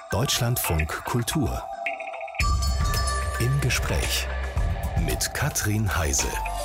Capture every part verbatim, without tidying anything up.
Deutschlandfunk Kultur. Im Gespräch mit Katrin Heise.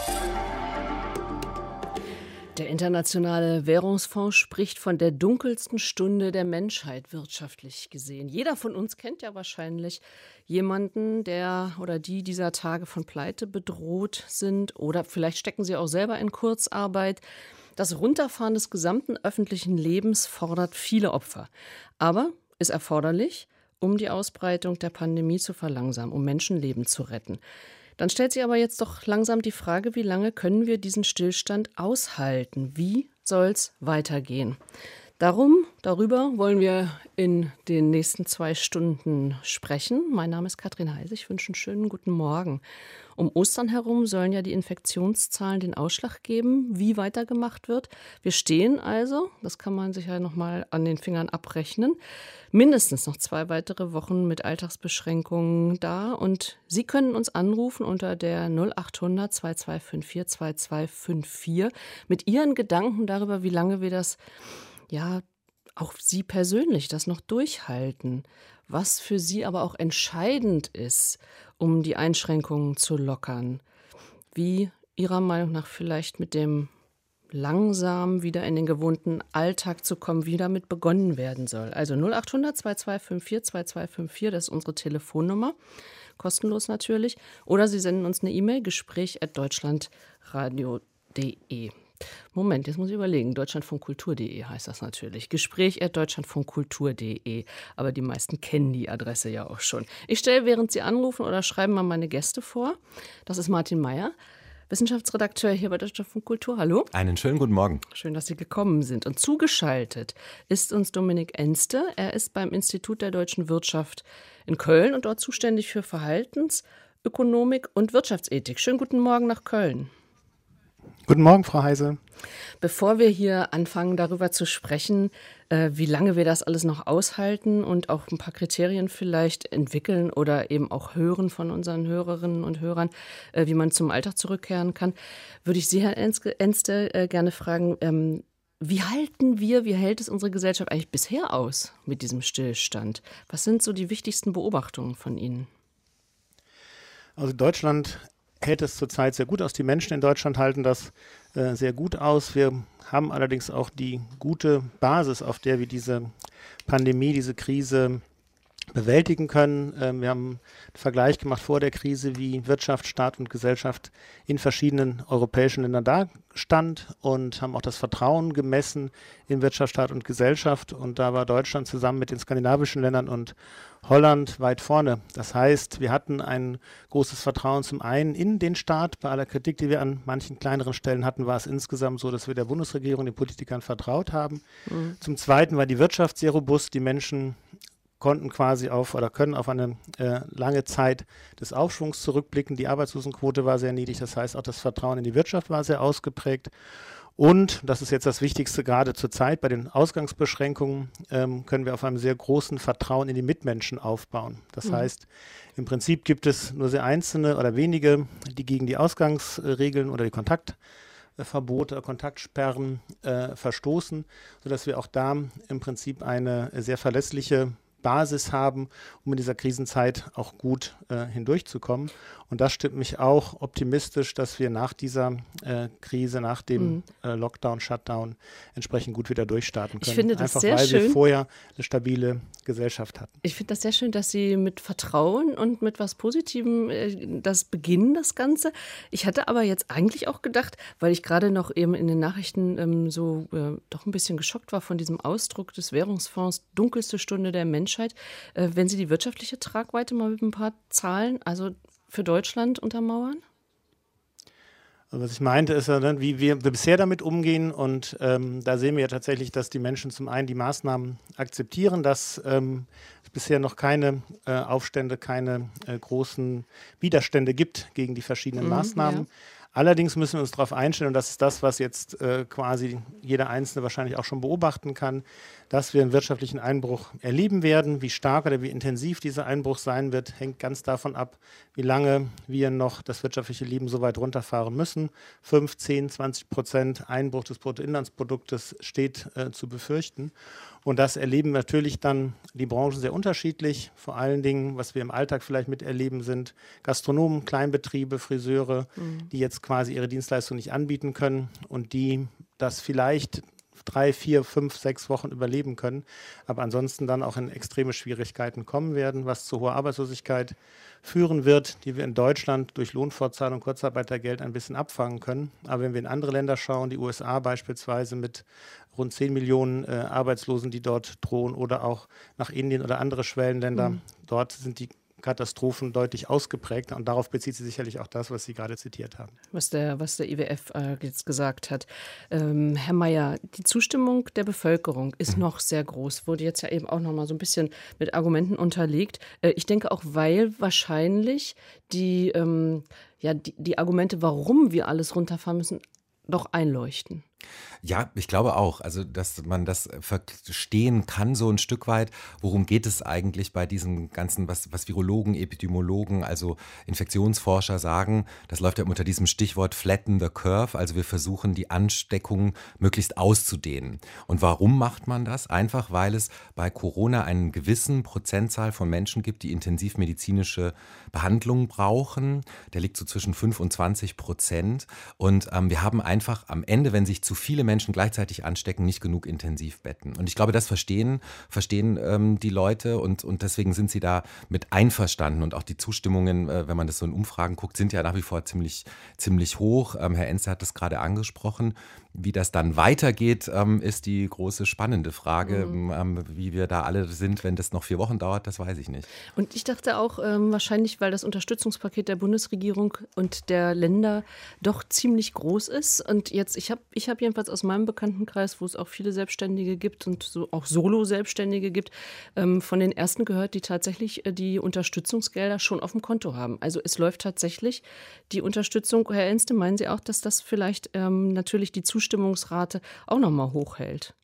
Der Internationale Währungsfonds spricht von der dunkelsten Stunde der Menschheit wirtschaftlich gesehen. Jeder von uns kennt ja wahrscheinlich jemanden, der oder die dieser Tage von Pleite bedroht sind. Oder vielleicht stecken sie auch selber in Kurzarbeit. Das Runterfahren des gesamten öffentlichen Lebens fordert viele Opfer. Aber ist erforderlich, um die Ausbreitung der Pandemie zu verlangsamen, um Menschenleben zu retten. Dann stellt sich aber jetzt doch langsam die Frage, wie lange können wir diesen Stillstand aushalten? Wie soll es weitergehen? Darum, darüber wollen wir in den nächsten zwei Stunden sprechen. Mein Name ist Katrin Heise, ich wünsche einen schönen guten Morgen. Um Ostern herum sollen ja die Infektionszahlen den Ausschlag geben, wie weitergemacht wird. Wir stehen also, das kann man sich ja noch mal an den Fingern abrechnen, mindestens noch zwei weitere Wochen mit Alltagsbeschränkungen da. Und Sie können uns anrufen unter der null achthundert zwei zwei fünf vier zwei zwei fünf vier mit Ihren Gedanken darüber, wie lange wir das, ja, auch Sie persönlich das noch durchhalten. Was für Sie aber auch entscheidend ist, um die Einschränkungen zu lockern. Wie Ihrer Meinung nach vielleicht mit dem langsam wieder in den gewohnten Alltag zu kommen, wie damit begonnen werden soll. Also null achthundert zwei zwei fünf vier zwei zwei fünf vier, das ist unsere Telefonnummer, kostenlos natürlich. Oder Sie senden uns eine E-Mail, gespräch at deutschlandradio punkt de. Moment, jetzt muss ich überlegen, deutschlandfunkkultur punkt de heißt das natürlich. Gespräch at deutschlandfunkkultur punkt de. Aber die meisten kennen die Adresse ja auch schon. Ich stelle, während Sie anrufen oder schreiben, mal meine Gäste vor. Das ist Martin Meyer, Wissenschaftsredakteur hier bei Deutschlandfunk Kultur. Hallo. Einen schönen guten Morgen. Schön, dass Sie gekommen sind. Und zugeschaltet ist uns Dominik Enste. Er ist beim Institut der deutschen Wirtschaft in Köln und dort zuständig für Verhaltensökonomik und Wirtschaftsethik. Schönen guten Morgen nach Köln. Guten Morgen, Frau Heise. Bevor wir hier anfangen, darüber zu sprechen, äh, wie lange wir das alles noch aushalten und auch ein paar Kriterien vielleicht entwickeln oder eben auch hören von unseren Hörerinnen und Hörern, äh, wie man zum Alltag zurückkehren kann, würde ich Sie, Herr Enske, Enste, äh, gerne fragen, ähm, wie halten wir, wie hält es unsere Gesellschaft eigentlich bisher aus mit diesem Stillstand? Was sind so die wichtigsten Beobachtungen von Ihnen? Also Deutschland hält es zurzeit sehr gut aus. Die Menschen in Deutschland halten das äh, sehr gut aus. Wir haben allerdings auch die gute Basis, auf der wir diese Pandemie, diese Krise bewältigen können. Ähm, wir haben einen Vergleich gemacht vor der Krise, wie Wirtschaft, Staat und Gesellschaft in verschiedenen europäischen Ländern dastand und haben auch das Vertrauen gemessen in Wirtschaft, Staat und Gesellschaft. Und da war Deutschland zusammen mit den skandinavischen Ländern und Holland weit vorne. Das heißt, wir hatten ein großes Vertrauen zum einen in den Staat. Bei aller Kritik, die wir an manchen kleineren Stellen hatten, war es insgesamt so, dass wir der Bundesregierung, den Politikern vertraut haben. Mhm. Zum Zweiten war die Wirtschaft sehr robust. Die Menschen konnten quasi auf oder können auf eine äh, lange Zeit des Aufschwungs zurückblicken. Die Arbeitslosenquote war sehr niedrig. Das heißt, auch das Vertrauen in die Wirtschaft war sehr ausgeprägt. Und, das ist jetzt das Wichtigste gerade zur Zeit, bei den Ausgangsbeschränkungen ähm, können wir auf einem sehr großen Vertrauen in die Mitmenschen aufbauen. Das mhm. heißt, im Prinzip gibt es nur sehr einzelne oder wenige, die gegen die Ausgangsregeln oder die Kontaktverbote, Kontaktsperren äh, verstoßen, sodass wir auch da im Prinzip eine sehr verlässliche Basis haben, um in dieser Krisenzeit auch gut äh, hindurchzukommen. Und das stimmt mich auch optimistisch, dass wir nach dieser äh, Krise, nach dem mhm. äh, Lockdown, Shutdown entsprechend gut wieder durchstarten können. Ich finde das Einfach sehr weil schön. wir vorher eine stabile Gesellschaft hatten. Ich finde das sehr schön, dass Sie mit Vertrauen und mit was Positivem äh, das beginnen, das Ganze. Ich hatte aber jetzt eigentlich auch gedacht, weil ich gerade noch eben in den Nachrichten ähm, so äh, doch ein bisschen geschockt war von diesem Ausdruck des Währungsfonds, dunkelste Stunde der Menschheit, äh, wenn Sie die wirtschaftliche Tragweite mal mit ein paar Zahlen, also für Deutschland untermauern? Also was ich meinte, ist ja, ne, wie wir bisher damit umgehen. Und ähm, da sehen wir ja tatsächlich, dass die Menschen zum einen die Maßnahmen akzeptieren, dass ähm, es bisher noch keine äh, Aufstände, keine äh, großen Widerstände gibt gegen die verschiedenen mhm, Maßnahmen. Ja. Allerdings müssen wir uns darauf einstellen, und das ist das, was jetzt äh, quasi jeder Einzelne wahrscheinlich auch schon beobachten kann, dass wir einen wirtschaftlichen Einbruch erleben werden. Wie stark oder wie intensiv dieser Einbruch sein wird, hängt ganz davon ab, wie lange wir noch das wirtschaftliche Leben so weit runterfahren müssen. fünf, zehn, zwanzig Prozent Einbruch des Bruttoinlandsproduktes steht äh, zu befürchten. Und das erleben natürlich dann die Branchen sehr unterschiedlich. Vor allen Dingen, was wir im Alltag vielleicht miterleben, sind Gastronomen, Kleinbetriebe, Friseure, mhm. die jetzt quasi ihre Dienstleistung nicht anbieten können und die das vielleicht drei, vier, fünf, sechs Wochen überleben können, aber ansonsten dann auch in extreme Schwierigkeiten kommen werden, was zu hoher Arbeitslosigkeit führen wird, die wir in Deutschland durch Lohnfortzahlung und Kurzarbeitergeld ein bisschen abfangen können. Aber wenn wir in andere Länder schauen, die U S A beispielsweise mit rund zehn Millionen äh, Arbeitslosen, die dort drohen, oder auch nach Indien oder andere Schwellenländer, mhm. dort sind die Katastrophen deutlich ausgeprägter und darauf bezieht sich sicherlich auch das, was Sie gerade zitiert haben. Was der, was der I W F äh, jetzt gesagt hat. Ähm, Herr Mayer, die Zustimmung der Bevölkerung ist mhm. noch sehr groß, wurde jetzt ja eben auch noch mal so ein bisschen mit Argumenten unterlegt. Äh, ich denke auch, weil wahrscheinlich die, ähm, ja, die, die Argumente, warum wir alles runterfahren müssen, doch einleuchten. Ja, ich glaube auch, also dass man das verstehen kann so ein Stück weit. Worum geht es eigentlich bei diesem ganzen, was, was Virologen, Epidemiologen, also Infektionsforscher sagen? Das läuft ja unter diesem Stichwort Flatten the Curve. Also wir versuchen, die Ansteckung möglichst auszudehnen. Und warum macht man das? Einfach, weil es bei Corona einen gewissen Prozentzahl von Menschen gibt, die intensivmedizinische Behandlung brauchen. Der liegt so zwischen fünf und zwanzig Prozent. Und ähm, wir haben einfach am Ende, wenn sich zu viele Menschen gleichzeitig anstecken, nicht genug Intensivbetten. Und ich glaube, das verstehen, verstehen ähm, die Leute und, und deswegen sind sie da mit einverstanden. Und auch die Zustimmungen, äh, wenn man das so in Umfragen guckt, sind ja nach wie vor ziemlich, ziemlich hoch. Ähm, Herr Enze hat das gerade angesprochen. Wie das dann weitergeht, ähm, ist die große spannende Frage. Mhm. Ähm, wie wir da alle sind, wenn das noch vier Wochen dauert, das weiß ich nicht. Und ich dachte auch, ähm, wahrscheinlich, weil das Unterstützungspaket der Bundesregierung und der Länder doch ziemlich groß ist. Und jetzt, ich habe ich hab jedenfalls aus meinem Bekanntenkreis, wo es auch viele Selbstständige gibt und so auch Solo-Selbstständige gibt, ähm, von den ersten gehört, die tatsächlich äh, die Unterstützungsgelder schon auf dem Konto haben. Also es läuft tatsächlich die Unterstützung. Herr Enste, meinen Sie auch, dass das vielleicht ähm, natürlich die Zustimmungsrate auch nochmal hochhält?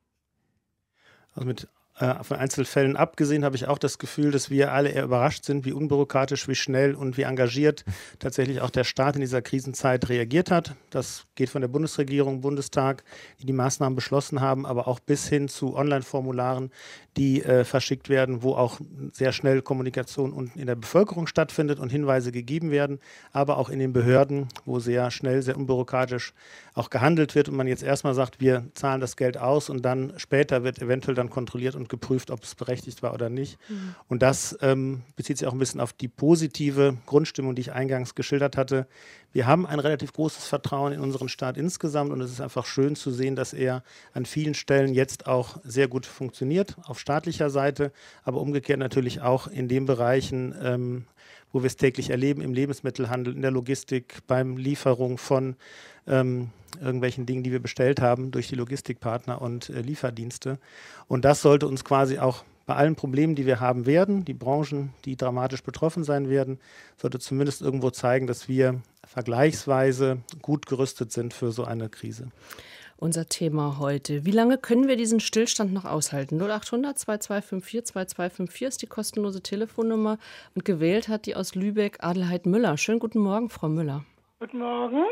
Also mit äh, von Einzelfällen abgesehen habe ich auch das Gefühl, dass wir alle eher überrascht sind, wie unbürokratisch, wie schnell und wie engagiert tatsächlich auch der Staat in dieser Krisenzeit reagiert hat. Das geht von der Bundesregierung, Bundestag, die die Maßnahmen beschlossen haben, aber auch bis hin zu Online-Formularen, die äh, verschickt werden, wo auch sehr schnell Kommunikation unten in der Bevölkerung stattfindet und Hinweise gegeben werden, aber auch in den Behörden, wo sehr schnell, sehr unbürokratisch auch gehandelt wird und man jetzt erstmal sagt, wir zahlen das Geld aus und dann später wird eventuell dann kontrolliert und geprüft, ob es berechtigt war oder nicht. Mhm. Und das ähm, bezieht sich auch ein bisschen auf die positive Grundstimmung, die ich eingangs geschildert hatte. Wir haben ein relativ großes Vertrauen in unseren Staat insgesamt und es ist einfach schön zu sehen, dass er an vielen Stellen jetzt auch sehr gut funktioniert, auf staatlicher Seite, aber umgekehrt natürlich auch in den Bereichen, ähm, wo wir es täglich erleben, im Lebensmittelhandel, in der Logistik, beim Lieferung von ähm, irgendwelchen Dingen, die wir bestellt haben durch die Logistikpartner und äh, Lieferdienste. Und das sollte uns quasi auch bei allen Problemen, die wir haben werden, die Branchen, die dramatisch betroffen sein werden, sollte zumindest irgendwo zeigen, dass wir vergleichsweise gut gerüstet sind für so eine Krise. Unser Thema heute. Wie lange können wir diesen Stillstand noch aushalten? null achthundert zwei zwei fünf vier zwei zwei fünf vier ist die kostenlose Telefonnummer und gewählt hat die aus Lübeck Adelheid Müller. Schönen guten Morgen, Frau Müller. Guten Morgen.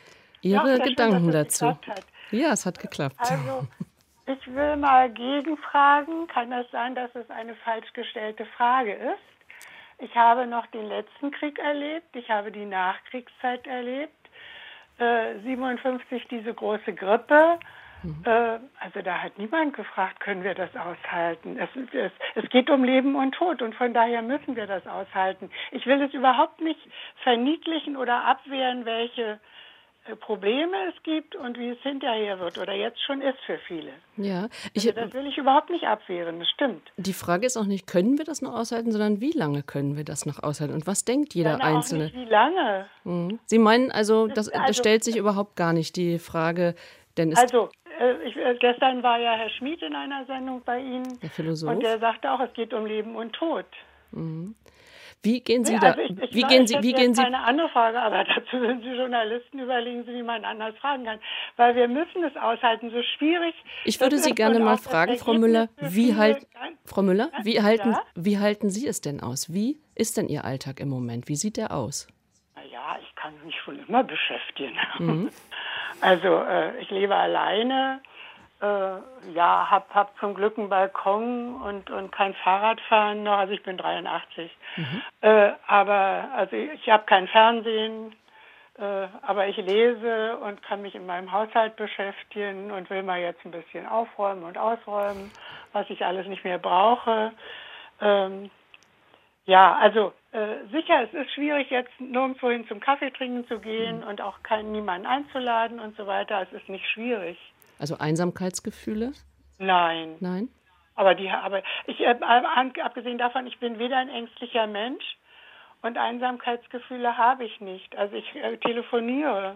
Ihre ja, Gedanken schön, dazu. Hat. Ja, es hat geklappt. Also, ich will mal gegenfragen. Kann das sein, dass es eine falsch gestellte Frage ist? Ich habe noch den letzten Krieg erlebt. Ich habe die Nachkriegszeit erlebt. Äh, siebenundfünfzig diese große Grippe. Mhm. Äh, also da hat niemand gefragt, können wir das aushalten? Es, es, es geht um Leben und Tod und von daher müssen wir das aushalten. Ich will es überhaupt nicht verniedlichen oder abwehren, welche Probleme es gibt und wie es hinterher wird oder jetzt schon ist für viele. Ja, ich, also das will ich überhaupt nicht abwehren, das stimmt. Die Frage ist auch nicht, können wir das noch aushalten, sondern wie lange können wir das noch aushalten und was denkt jeder Dann Einzelne? Auch nicht, wie lange? Mhm. Sie meinen also, das, also, das stellt sich überhaupt gar nicht die Frage, denn es Also, äh, ich, äh, gestern war ja Herr Schmid in einer Sendung bei Ihnen, der Philosoph, und der sagte auch, es geht um Leben und Tod. Mhm. Wie gehen Sie nee, da? Also ich, ich wie weiß, gehen Sie? Das wie ist gehen Sie? Eine andere Frage, aber dazu sind Sie Journalisten. Überlegen Sie, wie man anders fragen kann, weil wir müssen es aushalten. So schwierig. Ich würde Sie gerne mal fragen, Frau Müller, wie halt, Frau Müller, wie halten, wie halten Sie es denn aus? Wie ist denn Ihr Alltag im Moment? Wie sieht der aus? Na ja, ich kann mich schon immer beschäftigen. Mhm. Also äh, ich lebe alleine. Äh, ja, hab, hab zum Glück einen Balkon und, und kein Fahrradfahren noch. Also ich bin dreiundachtzig. Mhm. Äh, aber also ich, ich habe kein Fernsehen, äh, aber ich lese und kann mich in meinem Haushalt beschäftigen und will mal jetzt ein bisschen aufräumen und ausräumen, was ich alles nicht mehr brauche. Ähm, ja, also äh, sicher, es ist schwierig, jetzt nirgendwo hin zum Kaffee trinken zu gehen mhm. und auch keinen, niemanden einzuladen und so weiter. Es ist nicht schwierig. Also Einsamkeitsgefühle? Nein. Nein? Aber die, aber ich, äh, abgesehen davon, ich bin weder ein ängstlicher Mensch und Einsamkeitsgefühle habe ich nicht. Also ich äh, telefoniere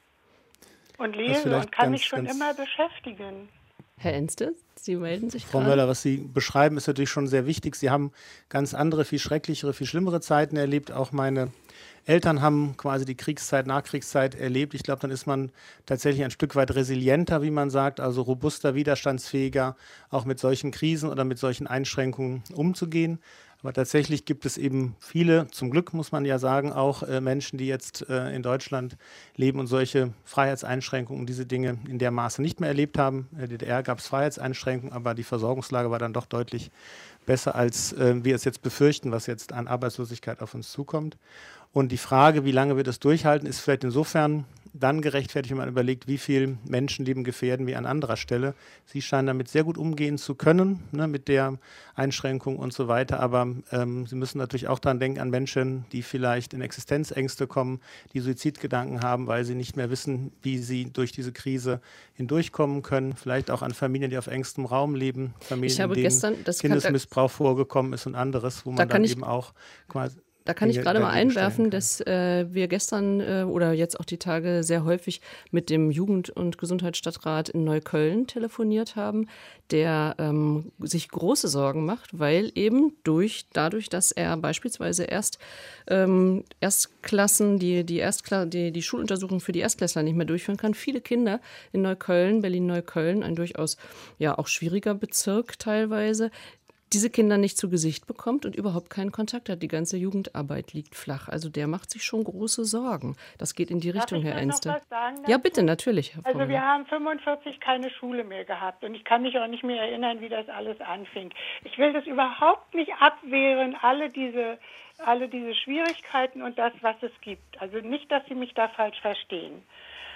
und lese und kann ganz, mich schon immer beschäftigen. Herr Enste, Sie melden sich Frau gerade. Möller, was Sie beschreiben, ist natürlich schon sehr wichtig. Sie haben ganz andere, viel schrecklichere, viel schlimmere Zeiten erlebt. Auch meine Eltern haben quasi die Kriegszeit, Nachkriegszeit erlebt. Ich glaube, dann ist man tatsächlich ein Stück weit resilienter, wie man sagt, also robuster, widerstandsfähiger, auch mit solchen Krisen oder mit solchen Einschränkungen umzugehen. Aber tatsächlich gibt es eben viele, zum Glück muss man ja sagen, auch äh, Menschen, die jetzt äh, in Deutschland leben und solche Freiheitseinschränkungen, diese Dinge in der Maße nicht mehr erlebt haben. In der D D R gab es Freiheitseinschränkungen, aber die Versorgungslage war dann doch deutlich besser, als äh, wir es jetzt befürchten, was jetzt an Arbeitslosigkeit auf uns zukommt. Und die Frage, wie lange wir das durchhalten, ist vielleicht insofern dann gerechtfertigt, wenn man überlegt, wie viel Menschenleben gefährden wir an anderer Stelle. Sie scheinen damit sehr gut umgehen zu können, ne, mit der Einschränkung und so weiter. Aber ähm, Sie müssen natürlich auch daran denken, an Menschen, die vielleicht in Existenzängste kommen, die Suizidgedanken haben, weil sie nicht mehr wissen, wie sie durch diese Krise hindurchkommen können. Vielleicht auch an Familien, die auf engstem Raum leben, Familien, in denen gestern, Kindesmissbrauch kann, vorgekommen ist und anderes, wo man da dann eben auch quasi... Da kann ich gerade mal einwerfen, dass äh, wir gestern äh, oder jetzt auch die Tage sehr häufig mit dem Jugend- und Gesundheitsstadtrat in Neukölln telefoniert haben, der ähm, sich große Sorgen macht, weil eben durch dadurch, dass er beispielsweise erst ähm, Erstklassen, die die, Erstkla- die die Schuluntersuchung für die Erstklässler nicht mehr durchführen kann, viele Kinder in Neukölln, Berlin-Neukölln, ein durchaus ja auch schwieriger Bezirk teilweise, diese Kinder nicht zu Gesicht bekommt und überhaupt keinen Kontakt hat. Die ganze Jugendarbeit liegt flach. Also der macht sich schon große Sorgen. Das geht in die Richtung, Herr Enste. Noch was sagen dazu? Ja, bitte, natürlich. Herr also Frau wir haben fünfundvierzig keine Schule mehr gehabt und ich kann mich auch nicht mehr erinnern, wie das alles anfing. Ich will das überhaupt nicht abwehren, alle diese, alle diese Schwierigkeiten und das, was es gibt. Also nicht, dass Sie mich da falsch verstehen.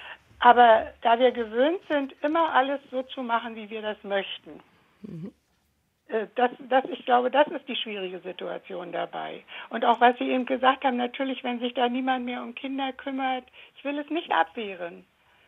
Aber da wir gewöhnt sind, immer alles so zu machen, wie wir das möchten, mhm. Das, das, ich glaube, das ist die schwierige Situation dabei. Und auch, was Sie eben gesagt haben, natürlich, wenn sich da niemand mehr um Kinder kümmert, ich will es nicht abwehren.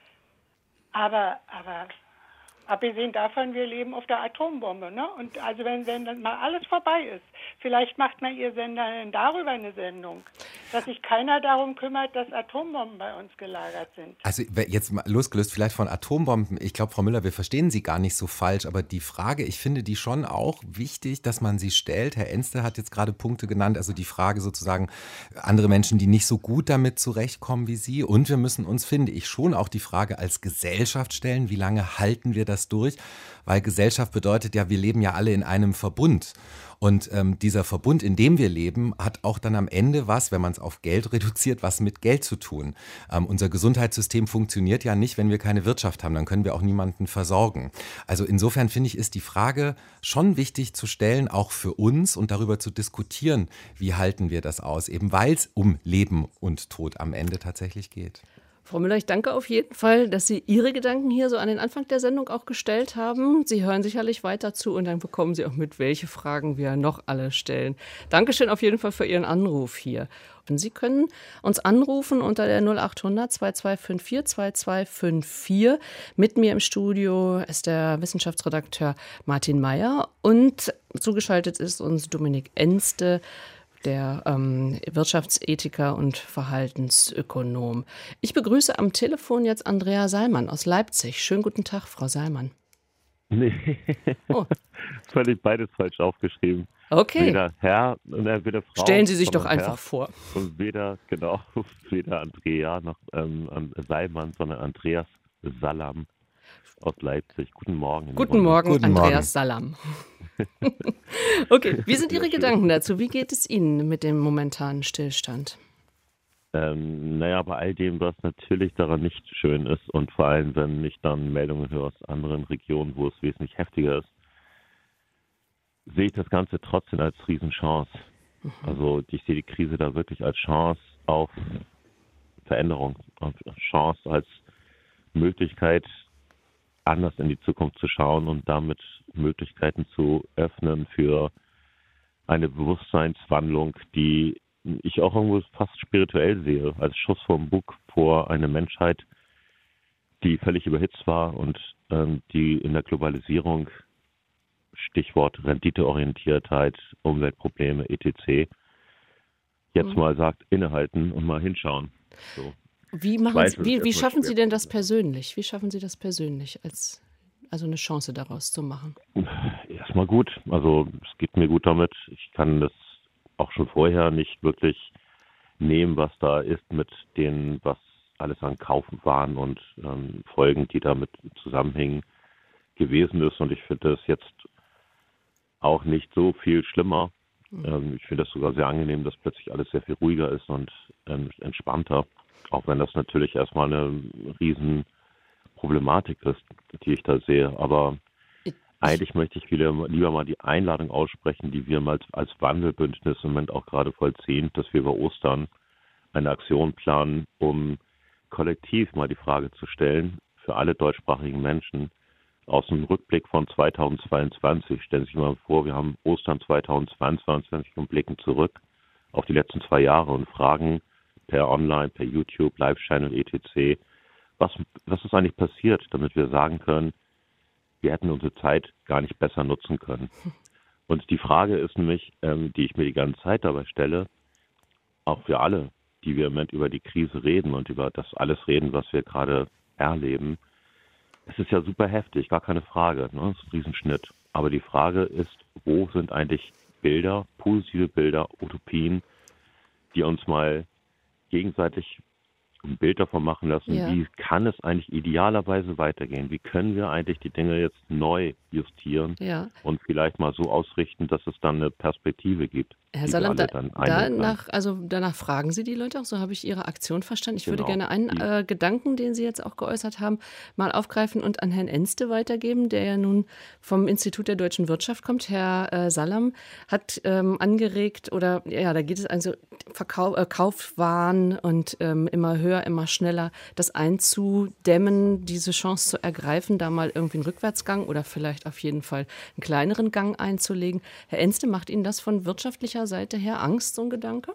Aber, aber abgesehen davon, wir leben auf der Atombombe, ne? Und also wenn, wenn dann mal alles vorbei ist, vielleicht macht mal Ihr Sender darüber eine Sendung, dass sich keiner darum kümmert, dass Atombomben bei uns gelagert sind. Also jetzt mal losgelöst vielleicht von Atombomben. Ich glaube, Frau Müller, wir verstehen Sie gar nicht so falsch, aber die Frage, ich finde die schon auch wichtig, dass man sie stellt. Herr Enste hat jetzt gerade Punkte genannt, also die Frage sozusagen, andere Menschen, die nicht so gut damit zurechtkommen wie Sie. Und wir müssen uns, finde ich, schon auch die Frage als Gesellschaft stellen, wie lange halten wir das durch? Weil Gesellschaft bedeutet ja, wir leben ja alle in einem Verbund. Und ähm, dieser Verbund, in dem wir leben, hat auch dann am Ende was, wenn man es auf Geld reduziert, was mit Geld zu tun. Ähm, unser Gesundheitssystem funktioniert ja nicht, wenn wir keine Wirtschaft haben. Dann können wir auch niemanden versorgen. Also insofern finde ich, ist die Frage schon wichtig zu stellen, auch für uns und darüber zu diskutieren, wie halten wir das aus, eben weil es um Leben und Tod am Ende tatsächlich geht. Frau Müller, ich danke auf jeden Fall, dass Sie Ihre Gedanken hier so an den Anfang der Sendung auch gestellt haben. Sie hören sicherlich weiter zu und dann bekommen Sie auch mit, welche Fragen wir noch alle stellen. Dankeschön auf jeden Fall für Ihren Anruf hier. Und Sie können uns anrufen unter der null acht hundert zwei zwei fünf vier zwei zwei fünf vier. Mit mir im Studio ist der Wissenschaftsredakteur Martin Meyer und zugeschaltet ist uns Dominik Enste, der ähm, Wirtschaftsethiker und Verhaltensökonom. Ich begrüße am Telefon jetzt Andrea Seilmann aus Leipzig. Schönen guten Tag, Frau Seilmann. Nee, oh. Völlig beides falsch aufgeschrieben. Okay. Weder Herr, äh, weder Frau. Stellen Sie sich doch einfach Herr, vor. Und weder, genau, weder Andrea noch ähm, Seilmann, sondern Andreas Salam aus Leipzig. Guten Morgen. Guten Morgen, Guten Andreas Morgen. Salam. Okay, wie sind Ihre Gedanken dazu? Wie geht es Ihnen mit dem momentanen Stillstand? Ähm, naja, bei all dem, was natürlich daran nicht schön ist und vor allem, wenn ich dann Meldungen höre aus anderen Regionen, wo es wesentlich heftiger ist, sehe ich das Ganze trotzdem als Riesenchance. Mhm. Also ich sehe die Krise da wirklich als Chance auf Veränderung, auf Chance als Möglichkeit, anders in die Zukunft zu schauen und damit Möglichkeiten zu öffnen für eine Bewusstseinswandlung, die ich auch irgendwo fast spirituell sehe, als Schuss vom Bug vor eine Menschheit, die völlig überhitzt war und ähm, die in der Globalisierung, Stichwort Renditeorientiertheit, Umweltprobleme, et cetera, jetzt mhm. mal sagt, innehalten und mal hinschauen. So. Wie, machen Sie, wie, wie schaffen Sie denn das persönlich? Wie schaffen Sie das persönlich, als also eine Chance daraus zu machen? Erstmal gut. Also es geht mir gut damit. Ich kann das auch schon vorher nicht wirklich nehmen, was da ist mit dem, was alles an Kaufwaren und ähm, Folgen, die damit zusammenhängen, gewesen ist. Und ich finde das jetzt auch nicht so viel schlimmer. Mhm. Ähm, ich finde das sogar sehr angenehm, dass plötzlich alles sehr viel ruhiger ist und ähm, entspannter. Auch wenn das natürlich erstmal eine riesen Problematik ist, die ich da sehe. Aber eigentlich möchte ich wieder, lieber mal die Einladung aussprechen, die wir mal als Wandelbündnis im Moment auch gerade vollziehen, dass wir über Ostern eine Aktion planen, um kollektiv mal die Frage zu stellen, für alle deutschsprachigen Menschen, aus dem Rückblick von zweitausendzweiundzwanzig, stellen Sie sich mal vor, wir haben Ostern zweitausendzweiundzwanzig und blicken zurück auf die letzten zwei Jahre und fragen per Online, per YouTube, Live-Channel, et cetera, was, was ist eigentlich passiert, damit wir sagen können, wir hätten unsere Zeit gar nicht besser nutzen können. Und die Frage ist nämlich, ähm, die ich mir die ganze Zeit dabei stelle, auch für alle, die wir im Moment über die Krise reden und über das alles reden, was wir gerade erleben. Es ist ja super heftig, gar keine Frage, ne? Das ist ein Riesenschnitt. Aber die Frage ist, wo sind eigentlich Bilder, positive Bilder, Utopien, die uns mal gegenseitig ein Bild davon machen lassen, ja. Wie kann es eigentlich idealerweise weitergehen? Wie können wir eigentlich die Dinge jetzt neu justieren ja. und vielleicht mal so ausrichten, dass es dann eine Perspektive gibt? Herr Salam, da, danach, also danach fragen Sie die Leute auch, so habe ich Ihre Aktion verstanden. Ich genau. würde gerne einen äh, Gedanken, den Sie jetzt auch geäußert haben, mal aufgreifen und an Herrn Enste weitergeben, der ja nun vom Institut der deutschen Wirtschaft kommt. Herr äh, Salam hat ähm, angeregt, oder ja, da geht es also Verkauf, äh, Kaufwahn und ähm, immer höher, immer schneller, das einzudämmen, diese Chance zu ergreifen, da mal irgendwie einen Rückwärtsgang oder vielleicht auf jeden Fall einen kleineren Gang einzulegen. Herr Enste, macht Ihnen das von wirtschaftlicher Seite her Angst, so ein Gedanke?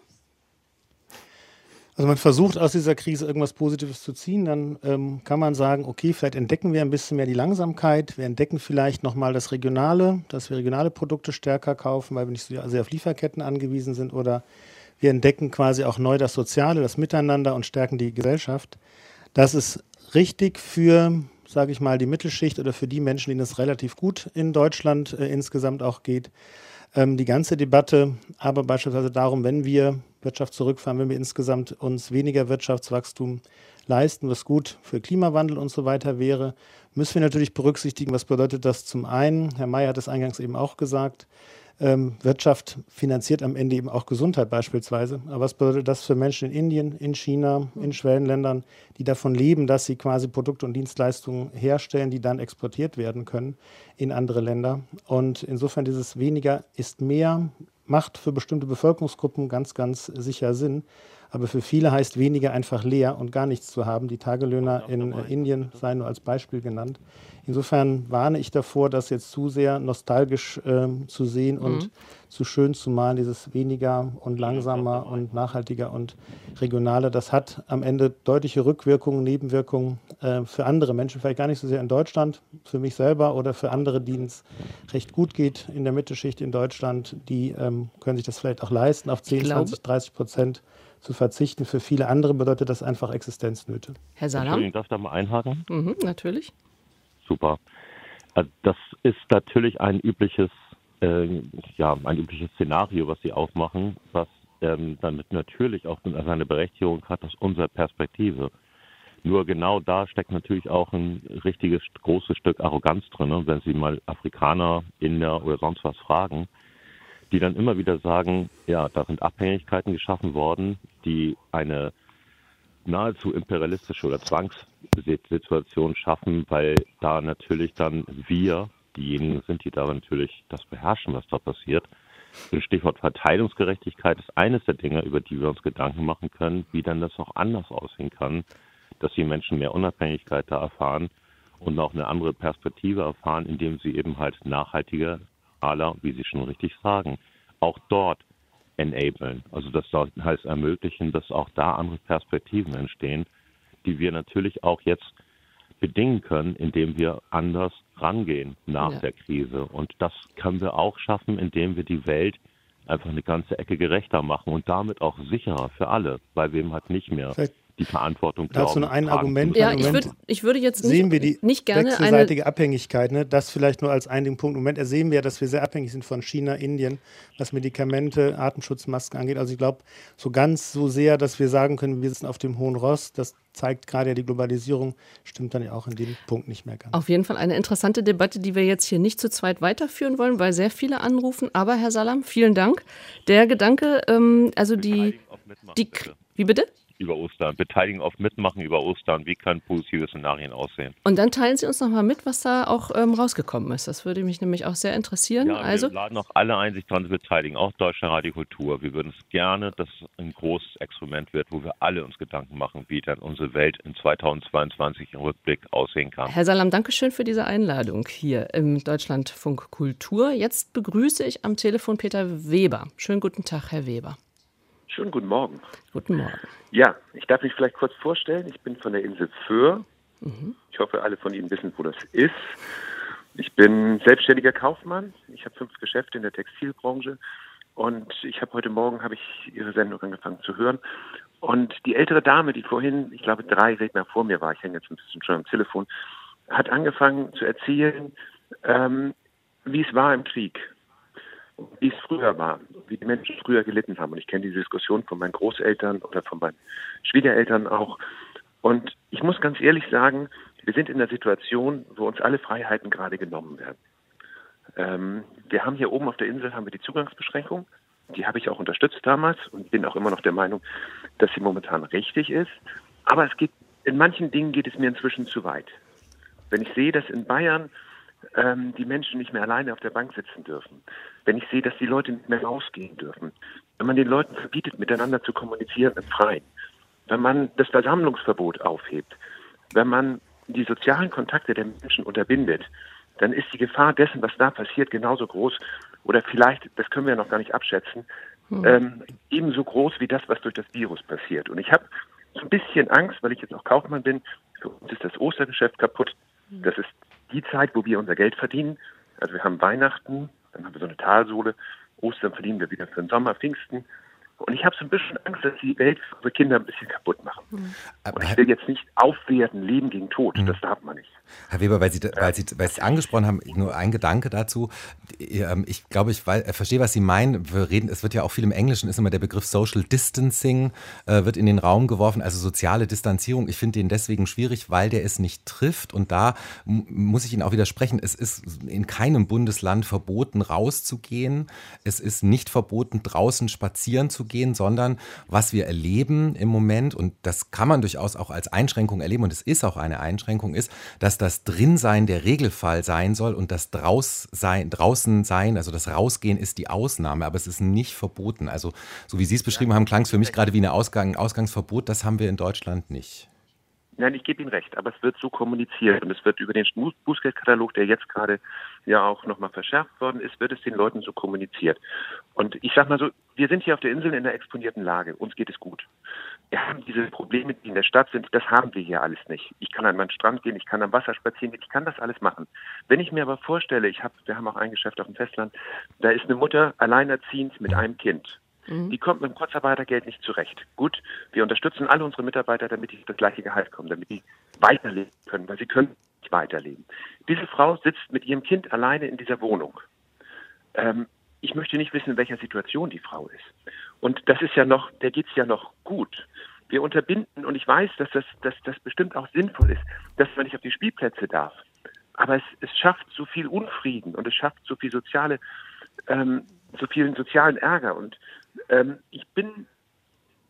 Also man versucht aus dieser Krise irgendwas Positives zu ziehen, dann ähm, kann man sagen, okay, vielleicht entdecken wir ein bisschen mehr die Langsamkeit, wir entdecken vielleicht nochmal das Regionale, dass wir regionale Produkte stärker kaufen, weil wir nicht so sehr auf Lieferketten angewiesen sind, oder wir entdecken quasi auch neu das Soziale, das Miteinander und stärken die Gesellschaft. Das ist richtig für, sage ich mal, die Mittelschicht oder für die Menschen, denen es relativ gut in Deutschland äh, insgesamt auch geht. Ähm, die ganze Debatte aber beispielsweise darum, wenn wir Wirtschaft zurückfahren, wenn wir insgesamt uns weniger Wirtschaftswachstum leisten, was gut für Klimawandel und so weiter wäre, müssen wir natürlich berücksichtigen, was bedeutet das zum einen, Herr Mayer hat es eingangs eben auch gesagt, ähm, Wirtschaft finanziert am Ende eben auch Gesundheit beispielsweise. Aber was bedeutet das für Menschen in Indien, in China, in Schwellenländern, die davon leben, dass sie quasi Produkte und Dienstleistungen herstellen, die dann exportiert werden können in andere Länder? Und insofern dieses weniger ist mehr, macht für bestimmte Bevölkerungsgruppen ganz, ganz sicher Sinn. Aber für viele heißt weniger einfach leer und gar nichts zu haben. Die Tagelöhner in äh, Indien seien nur als Beispiel genannt. Insofern warne ich davor, das jetzt zu sehr nostalgisch äh, zu sehen und mhm. zu schön zu malen, dieses weniger und langsamer und nachhaltiger und regionaler. Das hat am Ende deutliche Rückwirkungen, Nebenwirkungen äh, für andere Menschen, vielleicht gar nicht so sehr in Deutschland, für mich selber oder für andere, denen es recht gut geht in der Mittelschicht in Deutschland. Die ähm, können sich das vielleicht auch leisten, auf zehn, zwanzig, dreißig Prozent zu verzichten. Für viele andere bedeutet das einfach Existenznöte. Herr Salam? Entschuldigung, darf ich da mal einhaken? Mhm, natürlich. Super. Das ist natürlich ein übliches, äh, ja, ein übliches Szenario, was Sie aufmachen, was ähm, damit natürlich auch seine Berechtigung hat aus unserer Perspektive. Nur genau da steckt natürlich auch ein richtiges großes Stück Arroganz drin. Ne? Wenn Sie mal Afrikaner, Inder oder sonst was fragen, die dann immer wieder sagen, ja, da sind Abhängigkeiten geschaffen worden, die eine nahezu imperialistische oder Zwangssituation schaffen, weil da natürlich dann wir diejenigen sind, die da natürlich das beherrschen, was da passiert. Das Stichwort Verteilungsgerechtigkeit ist eines der Dinge, über die wir uns Gedanken machen können, wie dann das auch anders aussehen kann, dass die Menschen mehr Unabhängigkeit da erfahren und auch eine andere Perspektive erfahren, indem sie eben halt nachhaltiger, wie Sie schon richtig sagen, auch dort enablen. Also das heißt ermöglichen, dass auch da andere Perspektiven entstehen, die wir natürlich auch jetzt bedingen können, indem wir anders rangehen nach ja. der Krise. Und das können wir auch schaffen, indem wir die Welt einfach eine ganze Ecke gerechter machen und damit auch sicherer für alle, weil wir eben halt nicht mehr Vielleicht die Verantwortung glauben. Dazu nur ein Argument. Ja, ich würde ich würde jetzt nicht, sehen wir die nicht gerne wechselseitige eine Abhängigkeit, ne? Das vielleicht nur als einen Punkt. Im Moment sehen wir, dass wir sehr abhängig sind von China, Indien, was Medikamente, Atemschutzmasken angeht. Also ich glaube, so ganz so sehr, dass wir sagen können, wir sitzen auf dem hohen Ross, das zeigt gerade ja die Globalisierung, stimmt dann ja auch in dem Punkt nicht mehr ganz. Auf jeden Fall eine interessante Debatte, die wir jetzt hier nicht zu zweit weiterführen wollen, weil sehr viele anrufen. Aber Herr Salam, vielen Dank. Der Gedanke, ähm, also die, die, wie bitte? Über Ostern, beteiligen auf Mitmachen über Ostern. Wie können positive Szenarien aussehen? Und dann teilen Sie uns noch mal mit, was da auch ähm, rausgekommen ist. Das würde mich nämlich auch sehr interessieren. Ja, also, wir laden auch alle ein, sich daran zu beteiligen, auch Deutsche Radio Kultur. Wir würden es gerne, dass es ein großes Experiment wird, wo wir alle uns Gedanken machen, wie dann unsere Welt in zweitausendzweiundzwanzig im Rückblick aussehen kann. Herr Salam, danke schön für diese Einladung hier im Deutschlandfunk Kultur. Jetzt begrüße ich am Telefon Peter Weber. Schönen guten Tag, Herr Weber. Schönen guten Morgen. Guten Morgen. Ja, ich darf mich vielleicht kurz vorstellen. Ich bin von der Insel Föhr. Mhm. Ich hoffe, alle von Ihnen wissen, wo das ist. Ich bin selbstständiger Kaufmann. Ich habe fünf Geschäfte in der Textilbranche. Und ich habe heute Morgen habe ich Ihre Sendung angefangen zu hören. Und die ältere Dame, die vorhin, ich glaube, drei Redner vor mir war, ich hänge jetzt ein bisschen schon am Telefon, hat angefangen zu erzählen, ähm, wie es war im Krieg. Wie es früher war, wie die Menschen früher gelitten haben. Und ich kenne diese Diskussion von meinen Großeltern oder von meinen Schwiegereltern auch. Und ich muss ganz ehrlich sagen, wir sind in einer Situation, wo uns alle Freiheiten gerade genommen werden. Ähm, wir haben hier oben auf der Insel haben wir die Zugangsbeschränkung. Die habe ich auch unterstützt damals und bin auch immer noch der Meinung, dass sie momentan richtig ist. Aber es geht, in manchen Dingen geht es mir inzwischen zu weit. Wenn ich sehe, dass in Bayern ähm, die Menschen nicht mehr alleine auf der Bank sitzen dürfen, wenn ich sehe, dass die Leute nicht mehr rausgehen dürfen, wenn man den Leuten verbietet, miteinander zu kommunizieren im Freien, wenn man das Versammlungsverbot aufhebt, wenn man die sozialen Kontakte der Menschen unterbindet, dann ist die Gefahr dessen, was da passiert, genauso groß oder vielleicht, das können wir ja noch gar nicht abschätzen, hm. ähm, ebenso groß wie das, was durch das Virus passiert. Und ich habe so ein bisschen Angst, weil ich jetzt auch Kaufmann bin, für uns ist das Ostergeschäft kaputt. Das ist die Zeit, wo wir unser Geld verdienen. Also wir haben Weihnachten, dann haben wir so eine Talsohle, Ostern verdienen wir wieder für den Sommer, Pfingsten. Und ich habe so ein bisschen Angst, dass die Welt für unsere Kinder ein bisschen kaputt machen. Mhm. Und ich will jetzt nicht aufwerten, Leben gegen Tod, mhm. das darf man nicht. Herr Weber, weil Sie, weil Sie, weil Sie angesprochen haben, nur ein Gedanke dazu. Ich glaube, ich weiß, verstehe, was Sie meinen. Wir reden, es wird ja auch viel im Englischen, ist immer der Begriff Social Distancing, äh, wird in den Raum geworfen, also soziale Distanzierung. Ich finde den deswegen schwierig, weil der es nicht trifft. Und da m- muss ich Ihnen auch widersprechen, es ist in keinem Bundesland verboten, rauszugehen. Es ist nicht verboten, draußen spazieren zu gehen, sondern was wir erleben im Moment, und das kann man durchaus auch als Einschränkung erleben, und es ist auch eine Einschränkung, ist, dass das Drinsein der Regelfall sein soll und das draus sein, draußen sein, also das Rausgehen ist die Ausnahme, aber es ist nicht verboten. Also so wie Sie es beschrieben haben, klang es für mich gerade wie ein Ausgang, Ausgangsverbot, das haben wir in Deutschland nicht. Nein, ich gebe Ihnen recht, aber es wird so kommuniziert und es wird über den Bußgeldkatalog, der jetzt gerade ja auch nochmal verschärft worden ist, wird es den Leuten so kommuniziert. Und ich sag mal so, wir sind hier auf der Insel in einer exponierten Lage, uns geht es gut. Wir haben diese Probleme, die in der Stadt sind, das haben wir hier alles nicht. Ich kann an meinen Strand gehen, ich kann am Wasser spazieren gehen, ich kann das alles machen. Wenn ich mir aber vorstelle, ich hab, wir haben auch ein Geschäft auf dem Festland, da ist eine Mutter alleinerziehend mit einem Kind. Die kommt mit dem Kurzarbeitergeld nicht zurecht. Gut, wir unterstützen alle unsere Mitarbeiter, damit die das gleiche Gehalt kommen, damit die weiterleben können, weil sie können nicht weiterleben. Diese Frau sitzt mit ihrem Kind alleine in dieser Wohnung. Ähm, ich möchte nicht wissen, in welcher Situation die Frau ist. Und das ist ja noch, der geht's ja noch gut. Wir unterbinden, und ich weiß, dass das, dass das bestimmt auch sinnvoll ist, dass man nicht auf die Spielplätze darf. Aber es, es schafft so viel Unfrieden und es schafft so viel soziale, ähm, so vielen sozialen Ärger. Und ähm, ich bin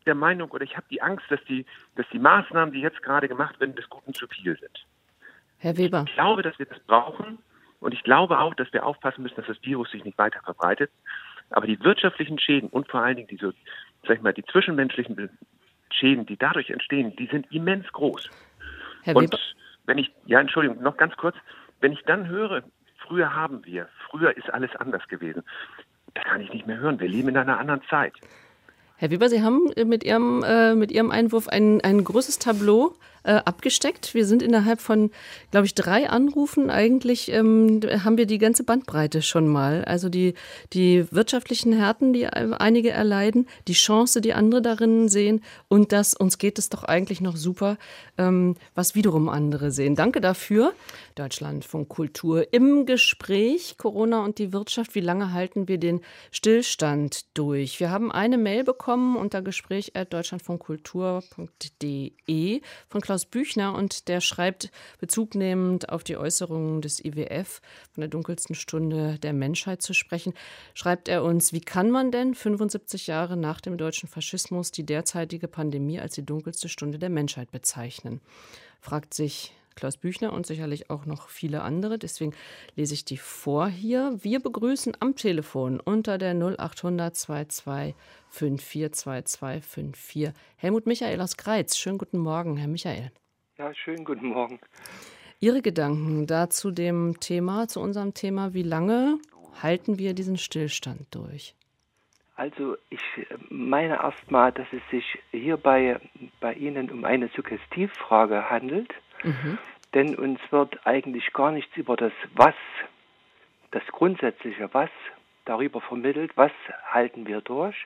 der Meinung oder ich habe die Angst, dass die, dass die Maßnahmen, die jetzt gerade gemacht werden, des Guten zu viel sind. Herr Weber. Ich glaube, dass wir das brauchen und ich glaube auch, dass wir aufpassen müssen, dass das Virus sich nicht weiter verbreitet. Aber die wirtschaftlichen Schäden und vor allen Dingen die, so, sag ich mal, die zwischenmenschlichen Schäden, die dadurch entstehen, die sind immens groß. Herr und Weber. wenn ich, ja Entschuldigung, noch ganz kurz, wenn ich dann höre, früher haben wir, früher ist alles anders gewesen, das kann ich nicht mehr hören. Wir leben in einer anderen Zeit. Herr Weber, Sie haben mit Ihrem, äh, mit Ihrem Einwurf ein, ein großes Tableau äh, abgesteckt. Wir sind innerhalb von, glaube ich, drei Anrufen eigentlich, ähm, haben wir die ganze Bandbreite schon mal. Also die, die wirtschaftlichen Härten, die einige erleiden, die Chance, die andere darin sehen und das, uns geht es doch eigentlich noch super, ähm, was wiederum andere sehen. Danke dafür. Deutschlandfunk Kultur im Gespräch, Corona und die Wirtschaft. Wie lange halten wir den Stillstand durch? Wir haben eine Mail bekommen unter gespräch at deutschlandfunkkultur punkt de von Klaus Büchner und der schreibt, bezugnehmend auf die Äußerungen des I W F von der dunkelsten Stunde der Menschheit zu sprechen, schreibt er uns, wie kann man denn fünfundsiebzig Jahre nach dem deutschen Faschismus die derzeitige Pandemie als die dunkelste Stunde der Menschheit bezeichnen? Fragt sich Klaus Büchner und sicherlich auch noch viele andere. Deswegen lese ich die vor hier. Wir begrüßen am Telefon unter der null acht hundert zweiundzwanzig fünfundvierzig zweiundzwanzig fünfundvierzig Helmut Michael aus Greiz. Schönen guten Morgen, Herr Michael. Ja, schönen guten Morgen. Ihre Gedanken da zu dem Thema, zu unserem Thema, wie lange halten wir diesen Stillstand durch? Also ich meine erstmal, dass es sich hierbei bei Ihnen um eine Suggestivfrage handelt. Mhm. Denn uns wird eigentlich gar nichts über das Was, das grundsätzliche Was darüber vermittelt, was halten wir durch.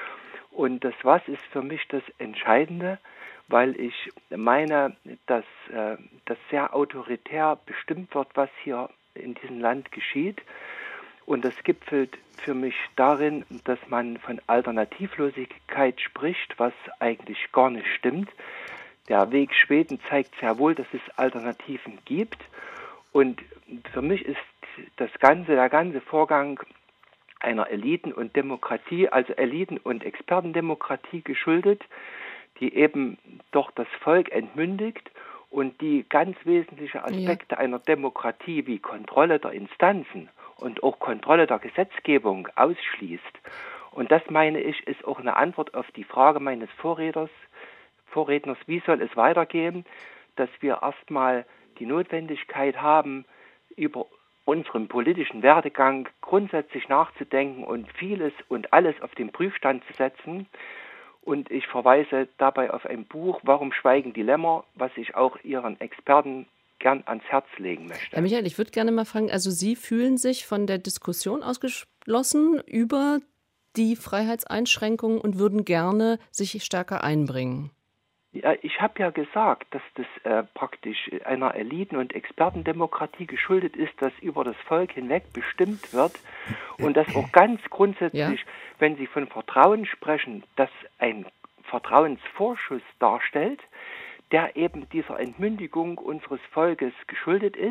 Und das Was ist für mich das Entscheidende, weil ich meine, dass äh, das sehr autoritär bestimmt wird, was hier in diesem Land geschieht. Und das gipfelt für mich darin, dass man von Alternativlosigkeit spricht, was eigentlich gar nicht stimmt. Der Weg Schweden zeigt sehr wohl, dass es Alternativen gibt. Und für mich ist das ganze, der ganze Vorgang einer Eliten- und Demokratie, also Eliten- und Expertendemokratie geschuldet, die eben doch das Volk entmündigt und die ganz wesentliche Aspekte ja. einer Demokratie wie Kontrolle der Instanzen und auch Kontrolle der Gesetzgebung ausschließt. Und das, meine ich, ist auch eine Antwort auf die Frage meines Vorredners, Vorredners, wie soll es weitergehen, dass wir erstmal die Notwendigkeit haben, über unseren politischen Werdegang grundsätzlich nachzudenken und vieles und alles auf den Prüfstand zu setzen. Und ich verweise dabei auf ein Buch, Warum schweigen die Lämmer, was ich auch Ihren Experten gern ans Herz legen möchte. Herr Michael, ich würde gerne mal fragen, also Sie fühlen sich von der Diskussion ausgeschlossen über die Freiheitseinschränkungen und würden gerne sich stärker einbringen? Ja, ich habe ja gesagt, dass das äh, praktisch einer Eliten- und Expertendemokratie geschuldet ist, dass über das Volk hinweg bestimmt wird und dass auch ganz grundsätzlich, ja. wenn Sie von Vertrauen sprechen, das ein Vertrauensvorschuss darstellt, der eben dieser Entmündigung unseres Volkes geschuldet ist.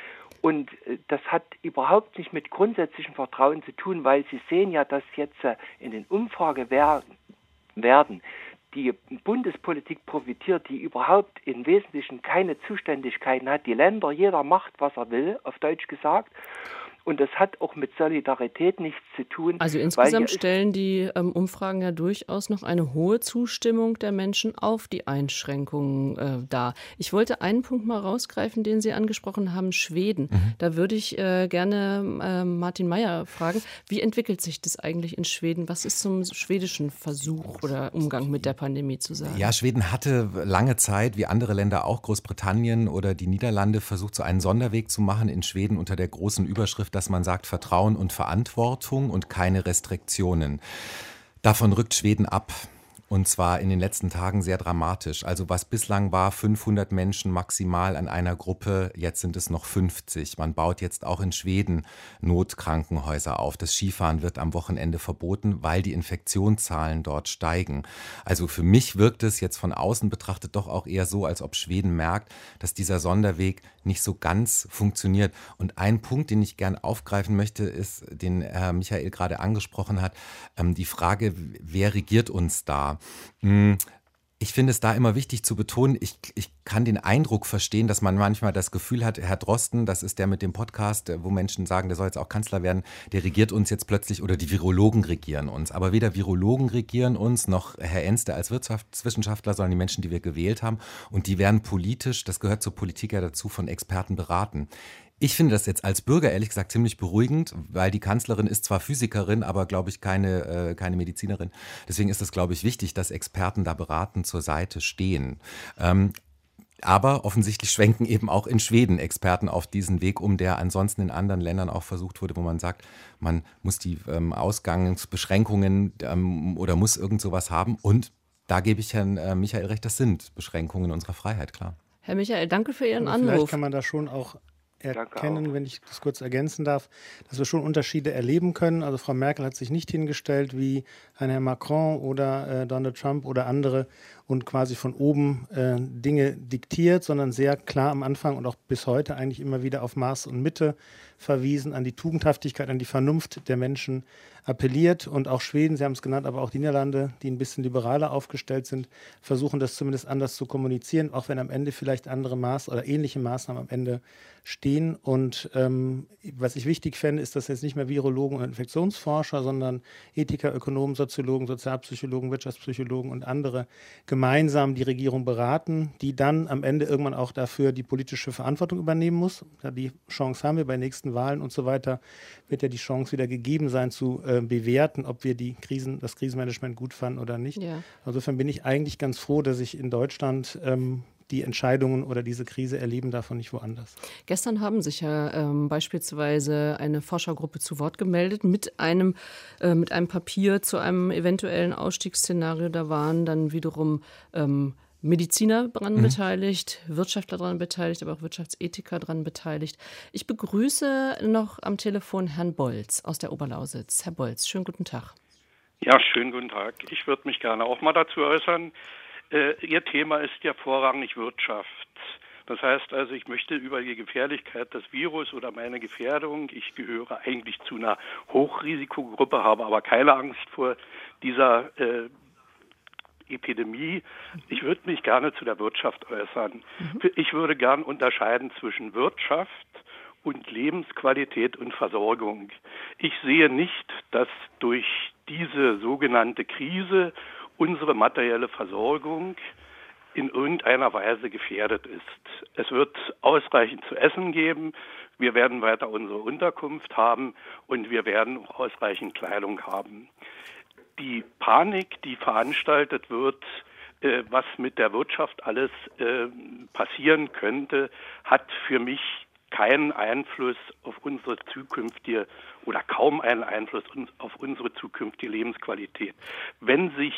Und äh, das hat überhaupt nicht mit grundsätzlichem Vertrauen zu tun, weil Sie sehen ja, dass jetzt äh, in den Umfragewerten werden die Bundespolitik profitiert, die überhaupt im Wesentlichen keine Zuständigkeiten hat. Die Länder, jeder macht, was er will, auf Deutsch gesagt. Und das hat auch mit Solidarität nichts zu tun. Also insgesamt stellen die ähm, Umfragen ja durchaus noch eine hohe Zustimmung der Menschen auf die Einschränkungen äh, dar. Ich wollte einen Punkt mal rausgreifen, den Sie angesprochen haben, Schweden. Mhm. Da würde ich äh, gerne äh, Martin Mayer fragen, wie entwickelt sich das eigentlich in Schweden? Was ist zum schwedischen Versuch oder Umgang mit der Pandemie zu sagen? Ja, Schweden hatte lange Zeit, wie andere Länder auch, Großbritannien oder die Niederlande, versucht, so einen Sonderweg zu machen in Schweden unter der großen Überschrift, dass man sagt Vertrauen und Verantwortung und keine Restriktionen. Davon rückt Schweden ab. Und zwar in den letzten Tagen sehr dramatisch. Also was bislang war, fünfhundert Menschen maximal an einer Gruppe, jetzt sind es noch fünfzig. Man baut jetzt auch in Schweden Notkrankenhäuser auf. Das Skifahren wird am Wochenende verboten, weil die Infektionszahlen dort steigen. Also für mich wirkt es jetzt von außen betrachtet doch auch eher so, als ob Schweden merkt, dass dieser Sonderweg nicht so ganz funktioniert. Und ein Punkt, den ich gern aufgreifen möchte, ist, den Herr Michael gerade angesprochen hat, die Frage, wer regiert uns da? Ich finde es da immer wichtig zu betonen, ich, ich kann den Eindruck verstehen, dass man manchmal das Gefühl hat, Herr Drosten, das ist der mit dem Podcast, wo Menschen sagen, der soll jetzt auch Kanzler werden, der regiert uns jetzt plötzlich oder die Virologen regieren uns. Aber weder Virologen regieren uns, noch Herr Enste als Wirtschaftswissenschaftler, sondern die Menschen, die wir gewählt haben. Und die werden politisch, das gehört zur Politik ja dazu, von Experten beraten. Ich finde das jetzt als Bürger ehrlich gesagt ziemlich beruhigend, weil die Kanzlerin ist zwar Physikerin, aber glaube ich keine, äh, keine Medizinerin. Deswegen ist es, glaube ich, wichtig, dass Experten da beratend zur Seite stehen. Ähm, aber offensichtlich schwenken eben auch in Schweden Experten auf diesen Weg um, der ansonsten in anderen Ländern auch versucht wurde, wo man sagt, man muss die ähm, Ausgangsbeschränkungen ähm, oder muss irgend sowas haben. Und da gebe ich Herrn äh, Michael recht, das sind Beschränkungen unserer Freiheit, klar. Herr Michael, danke für Ihren Aber Anruf. Vielleicht kann man da schon auch erkennen, wenn ich das kurz ergänzen darf, dass wir schon Unterschiede erleben können. Also Frau Merkel hat sich nicht hingestellt wie ein Herr Macron oder äh, Donald Trump oder andere und quasi von oben äh, Dinge diktiert, sondern sehr klar am Anfang und auch bis heute eigentlich immer wieder auf Maß und Mitte verwiesen, an die Tugendhaftigkeit, an die Vernunft der Menschen appelliert. Und auch Schweden, Sie haben es genannt, aber auch die Niederlande, die ein bisschen liberaler aufgestellt sind, versuchen das zumindest anders zu kommunizieren, auch wenn am Ende vielleicht andere Maß oder ähnliche Maßnahmen am Ende stehen. Und ähm, was ich wichtig fände, ist, dass jetzt nicht mehr Virologen und Infektionsforscher, sondern Ethiker, Ökonomen, Soziologen, Sozialpsychologen, Wirtschaftspsychologen und andere gemeinsam die Regierung beraten, die dann am Ende irgendwann auch dafür die politische Verantwortung übernehmen muss. Ja, die Chance haben wir bei nächsten Wahlen und so weiter, wird ja die Chance wieder gegeben sein zu äh, bewerten, ob wir die Krisen, das Krisenmanagement gut fanden oder nicht. Ja. Insofern bin ich eigentlich ganz froh, dass ich in Deutschland ähm, die Entscheidungen oder diese Krise erleben darf und nicht woanders. Gestern haben sich ja ähm, beispielsweise eine Forschergruppe zu Wort gemeldet mit einem, äh, mit einem Papier zu einem eventuellen Ausstiegsszenario. Da waren dann wiederum ähm, Mediziner daran mhm. beteiligt, Wirtschaftler daran beteiligt, aber auch Wirtschaftsethiker daran beteiligt. Ich begrüße noch am Telefon Herrn Bolz aus der Oberlausitz. Herr Bolz, schönen guten Tag. Ja, schönen guten Tag. Ich würde mich gerne auch mal dazu äußern. Äh, Ihr Thema ist ja vorrangig Wirtschaft. Das heißt also, ich möchte über die Gefährlichkeit des Virus oder meine Gefährdung, ich gehöre eigentlich zu einer Hochrisikogruppe, habe aber keine Angst vor dieser äh, Epidemie. Ich würde mich gerne zu der Wirtschaft äußern. Mhm. Ich würde gern unterscheiden zwischen Wirtschaft und Lebensqualität und Versorgung. Ich sehe nicht, dass durch diese sogenannte Krise unsere materielle Versorgung in irgendeiner Weise gefährdet ist. Es wird ausreichend zu essen geben, wir werden weiter unsere Unterkunft haben und wir werden auch ausreichend Kleidung haben. Die Panik, die veranstaltet wird, äh, was mit der Wirtschaft alles äh, passieren könnte, hat für mich keinen Einfluss auf unsere zukünftige oder kaum einen Einfluss auf unsere zukünftige Lebensqualität. Wenn sich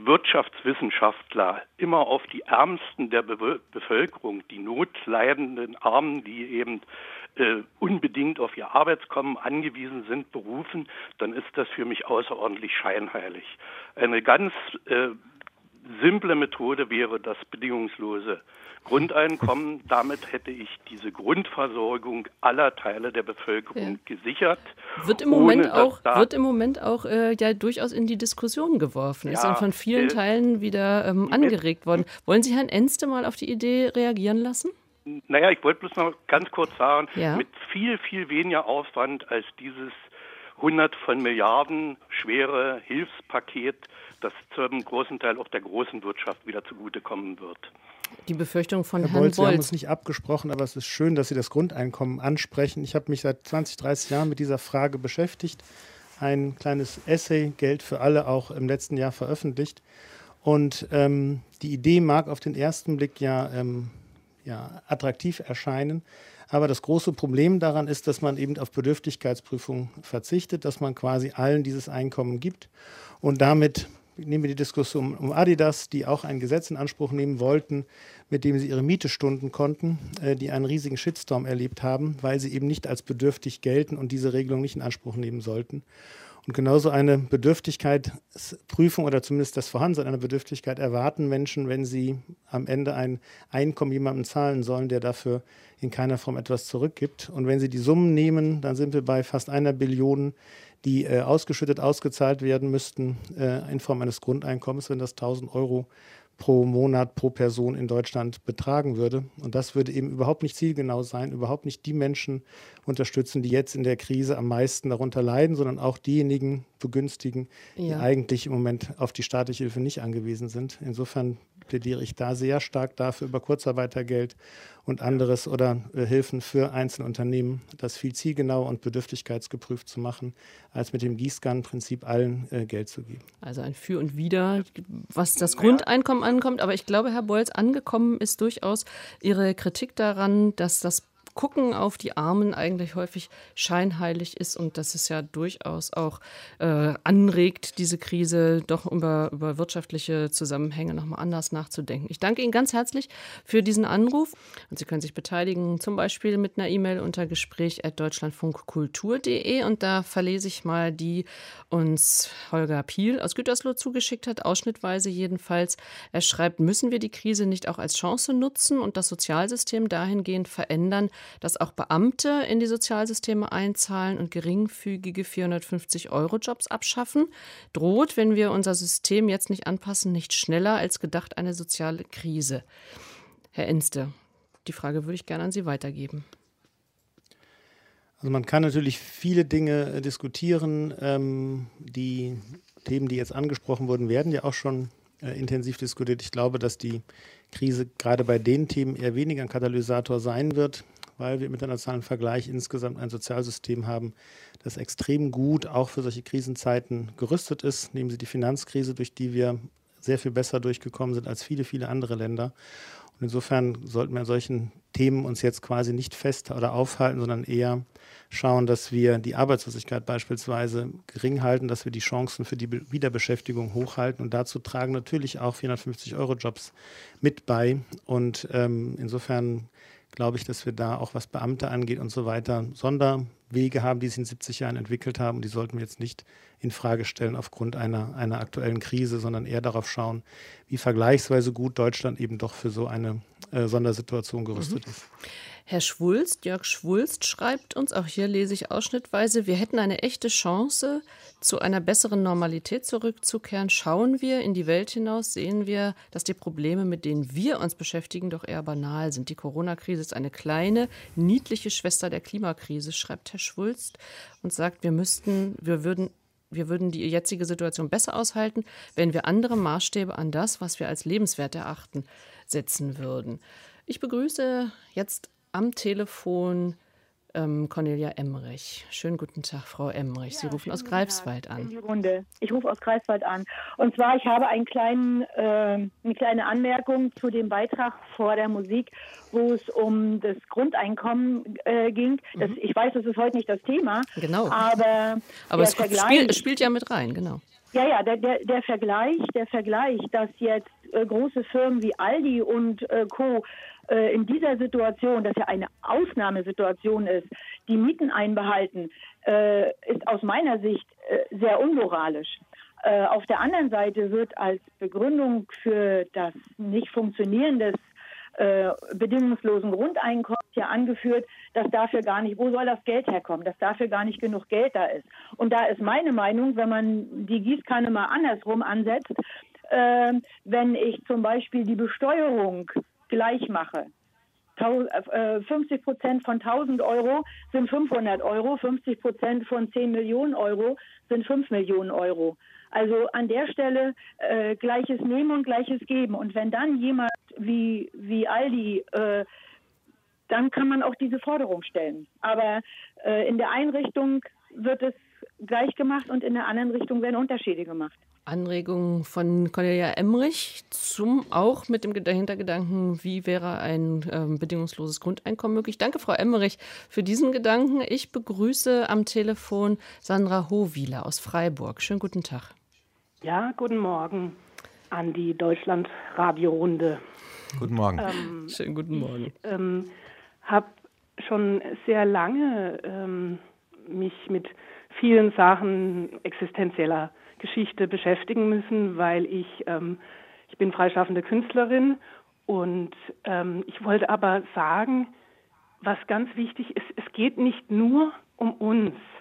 Wirtschaftswissenschaftler immer auf die Ärmsten der Be- Bevölkerung, die notleidenden Armen, die eben äh, unbedingt auf ihr Arbeitskommen angewiesen sind, berufen, dann ist das für mich außerordentlich scheinheilig. Eine ganz äh, simple Methode wäre das bedingungslose Grundeinkommen. Damit hätte ich diese Grundversorgung aller Teile der Bevölkerung ja. gesichert. Wird im Moment ohne, auch, wird im Moment auch äh, ja durchaus in die Diskussion geworfen. Ja, ist dann von vielen äh, Teilen wieder ähm, angeregt worden. Wollen Sie Herrn Enste mal auf die Idee reagieren lassen? Naja, ich wollte bloß noch ganz kurz sagen, ja. mit viel, viel weniger Aufwand als dieses hundert von Milliarden schwere Hilfspaket, das zum großen Teil auch der großen Wirtschaft wieder zugutekommen wird. Die Befürchtung von Herr Herrn Bolz, Bolz. wir haben uns nicht abgesprochen, aber es ist schön, dass Sie das Grundeinkommen ansprechen. Ich habe mich seit zwanzig, dreißig Jahren mit dieser Frage beschäftigt. Ein kleines Essay, Geld für alle, auch im letzten Jahr veröffentlicht. Und ähm, die Idee mag auf den ersten Blick ja, ähm, ja attraktiv erscheinen. Aber das große Problem daran ist, dass man eben auf Bedürftigkeitsprüfung verzichtet, dass man quasi allen dieses Einkommen gibt. Und damit nehmen wir die Diskussion um Adidas, die auch ein Gesetz in Anspruch nehmen wollten, mit dem sie ihre Miete stunden konnten, äh, die einen riesigen Shitstorm erlebt haben, weil sie eben nicht als bedürftig gelten und diese Regelung nicht in Anspruch nehmen sollten. Und genauso eine Bedürftigkeitsprüfung oder zumindest das Vorhandensein einer Bedürftigkeit erwarten Menschen, wenn sie am Ende ein Einkommen jemandem zahlen sollen, der dafür in keiner Form etwas zurückgibt. Und wenn Sie die Summen nehmen, dann sind wir bei fast einer Billion, die äh, ausgeschüttet, ausgezahlt werden müssten äh, in Form eines Grundeinkommens, wenn das tausend Euro pro Monat, pro Person in Deutschland betragen würde. Und das würde eben überhaupt nicht zielgenau sein, überhaupt nicht die Menschen unterstützen, die jetzt in der Krise am meisten darunter leiden, sondern auch diejenigen begünstigen, die Ja. eigentlich im Moment auf die staatliche Hilfe nicht angewiesen sind. Insofern plädiere ich da sehr stark dafür, über Kurzarbeitergeld und anderes oder äh, Hilfen für einzelne Unternehmen, das viel zielgenauer und bedürftigkeitsgeprüft zu machen, als mit dem Gießkannenprinzip allen äh, Geld zu geben. Also ein Für und Wider, was das Grundeinkommen ankommt. Aber ich glaube, Herr Bolz, angekommen ist durchaus Ihre Kritik daran, dass das Gucken auf die Armen eigentlich häufig scheinheilig ist und dass es ja durchaus auch äh, anregt, diese Krise doch über, über wirtschaftliche Zusammenhänge nochmal anders nachzudenken. Ich danke Ihnen ganz herzlich für diesen Anruf und Sie können sich beteiligen, zum Beispiel mit einer E-Mail unter gespräch at deutschlandfunkkultur punkt de und da verlese ich mal, die uns Holger Piel aus Gütersloh zugeschickt hat, ausschnittweise jedenfalls. Er schreibt, müssen wir die Krise nicht auch als Chance nutzen und das Sozialsystem dahingehend verändern, dass auch Beamte in die Sozialsysteme einzahlen und geringfügige vierhundertfünfzig-Euro-Jobs abschaffen? Droht, wenn wir unser System jetzt nicht anpassen, nicht schneller als gedacht eine soziale Krise? Herr Enste, die Frage würde ich gerne an Sie weitergeben. Also man kann natürlich viele Dinge äh, diskutieren. Ähm, die Themen, die jetzt angesprochen wurden, werden ja auch schon äh, intensiv diskutiert. Ich glaube, dass die Krise gerade bei den Themen eher weniger ein Katalysator sein wird, weil wir im internationalen Vergleich insgesamt ein Sozialsystem haben, das extrem gut auch für solche Krisenzeiten gerüstet ist. Nehmen Sie die Finanzkrise, durch die wir sehr viel besser durchgekommen sind als viele, viele andere Länder. Und insofern sollten wir an solchen Themen uns jetzt quasi nicht fest oder aufhalten, sondern eher schauen, dass wir die Arbeitslosigkeit beispielsweise gering halten, dass wir die Chancen für die Wiederbeschäftigung hochhalten. Und dazu tragen natürlich auch vierhundertfünfzig-Euro-Jobs mit bei. Und ähm, insofern glaube ich, dass wir da auch, was Beamte angeht und so weiter, Sonderwege haben, die sich in siebzig Jahren entwickelt haben. Die sollten wir jetzt nicht in Frage stellen aufgrund einer, einer aktuellen Krise, sondern eher darauf schauen, wie vergleichsweise gut Deutschland eben doch für so eine äh, Sondersituation gerüstet mhm. ist. Herr Schwulst, Jörg Schwulst schreibt uns, auch hier lese ich ausschnittweise, wir hätten eine echte Chance, zu einer besseren Normalität zurückzukehren. Schauen wir in die Welt hinaus, sehen wir, dass die Probleme, mit denen wir uns beschäftigen, doch eher banal sind. Die Corona-Krise ist eine kleine, niedliche Schwester der Klimakrise, schreibt Herr Schwulst und sagt, wir müssten, wir würden Wir würden die jetzige Situation besser aushalten, wenn wir andere Maßstäbe an das, was wir als lebenswert erachten, setzen würden. Ich begrüße jetzt am Telefon ähm, Cornelia Emmerich. Schönen guten Tag, Frau Emmerich. Sie ja, rufen aus Greifswald an. In die Runde. Ich rufe aus Greifswald an. Und zwar, ich habe einen kleinen, äh, eine kleine Anmerkung zu dem Beitrag vor der Musik, wo es um das Grundeinkommen äh, ging. Das, ich weiß, das ist heute nicht das Thema. Genau. Aber, aber es spielt, spielt ja mit rein, genau. Ja, ja, der, der, der Vergleich, der Vergleich, dass jetzt äh, große Firmen wie Aldi und äh, Co. Äh, in dieser Situation, das ja eine Ausnahmesituation ist, die Mieten einbehalten, äh, ist aus meiner Sicht äh, sehr unmoralisch. Äh, auf der anderen Seite wird als Begründung für das Nicht-Funktionieren des äh, bedingungslosen Grundeinkommens ja angeführt, dass dafür gar nicht, wo soll das Geld herkommen, dass dafür gar nicht genug Geld da ist. Und da ist meine Meinung, wenn man die Gießkanne mal andersrum ansetzt, äh, wenn ich zum Beispiel die Besteuerung gleich mache, fünfzig Prozent von tausend Euro sind fünfhundert Euro, fünfzig Prozent von zehn Millionen Euro sind fünf Millionen Euro. Also an der Stelle äh, Gleiches nehmen und Gleiches geben. Und wenn dann jemand wie, wie Aldi, äh, dann kann man auch diese Forderung stellen. Aber äh, in der einen Richtung wird es gleich gemacht und in der anderen Richtung werden Unterschiede gemacht. Anregung von Cornelia Emmerich zum auch mit dem Hintergedanken, wie wäre ein ähm, bedingungsloses Grundeinkommen möglich. Danke, Frau Emmerich, für diesen Gedanken. Ich begrüße am Telefon Sandra Hohwieler aus Freiburg. Schönen guten Tag. Ja, guten Morgen an die Deutschland-Radio-Runde. Guten Morgen. Ähm, Schönen guten Morgen. Ich ähm, habe schon sehr lange ähm, mich mit vielen Sachen existenzieller Geschichte beschäftigen müssen, weil ich, ähm, ich bin freischaffende Künstlerin und ähm, ich wollte aber sagen, was ganz wichtig ist, es geht nicht nur um uns.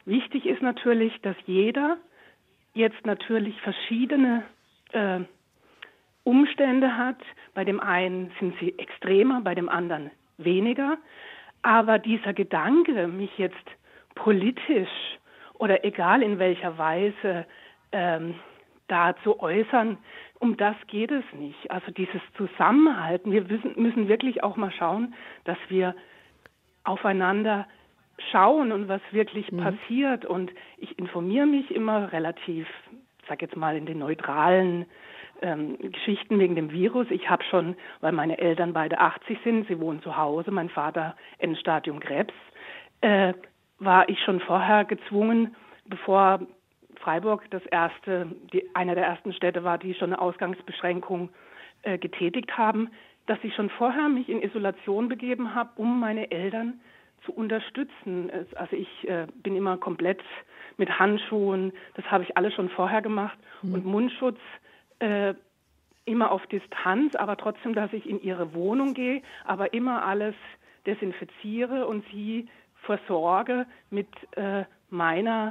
Wichtig ist natürlich, dass jeder jetzt natürlich verschiedene äh, Umstände hat. Bei dem einen sind sie extremer, bei dem anderen weniger. Aber dieser Gedanke, mich jetzt politisch oder egal in welcher Weise ähm, da zu äußern, um das geht es nicht. Also dieses Zusammenhalten, wir müssen, müssen wirklich auch mal schauen, dass wir aufeinander schauen und was wirklich mhm. passiert. Und ich informiere mich immer relativ, ich sag jetzt mal in den neutralen ähm, Geschichten wegen dem Virus. Ich habe schon, weil meine Eltern beide achtzig sind, sie wohnen zu Hause, mein Vater Endstadium Krebs, äh, war ich schon vorher gezwungen, bevor Freiburg das erste, die, einer der ersten Städte war, die schon eine Ausgangsbeschränkung äh, getätigt haben, dass ich schon vorher mich in Isolation begeben habe, um meine Eltern zu unterstützen. Es, also ich äh, bin immer komplett mit Handschuhen, das habe ich alles schon vorher gemacht mhm. und Mundschutz äh, immer auf Distanz, aber trotzdem, dass ich in ihre Wohnung gehe, aber immer alles desinfiziere und sie versorge mit äh, meiner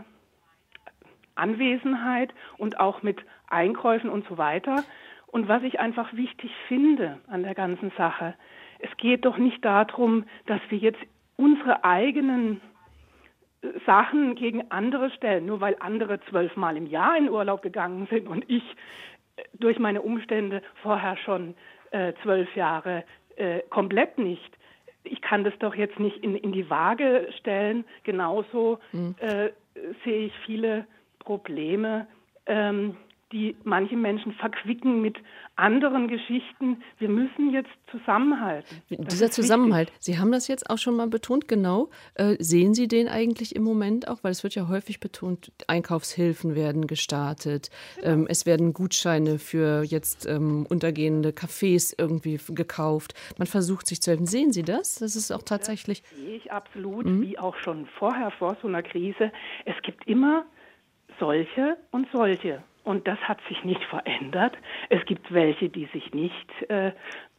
Anwesenheit und auch mit Einkäufen und so weiter. Und was ich einfach wichtig finde an der ganzen Sache, es geht doch nicht darum, dass wir jetzt unsere eigenen Sachen gegen andere stellen, nur weil andere zwölfmal im Jahr in Urlaub gegangen sind und ich durch meine Umstände vorher schon äh, zwölf Jahre äh, komplett nicht. Ich kann das doch jetzt nicht in, in die Waage stellen. Genauso mhm. äh, sehe ich viele Probleme, ähm, die manche Menschen verquicken mit anderen Geschichten. Wir müssen jetzt zusammenhalten. Das Dieser Zusammenhalt, wichtig. Sie haben das jetzt auch schon mal betont, genau. Äh, sehen Sie den eigentlich im Moment auch? Weil es wird ja häufig betont, Einkaufshilfen werden gestartet. Genau. Ähm, es werden Gutscheine für jetzt ähm, untergehende Cafés irgendwie gekauft. Man versucht sich zu helfen. Sehen Sie das? Das ist auch tatsächlich... Das sehe ich absolut, mhm. wie auch schon vorher, vor so einer Krise. Es gibt immer solche und solche. Und das hat sich nicht verändert. Es gibt welche, die sich nicht äh,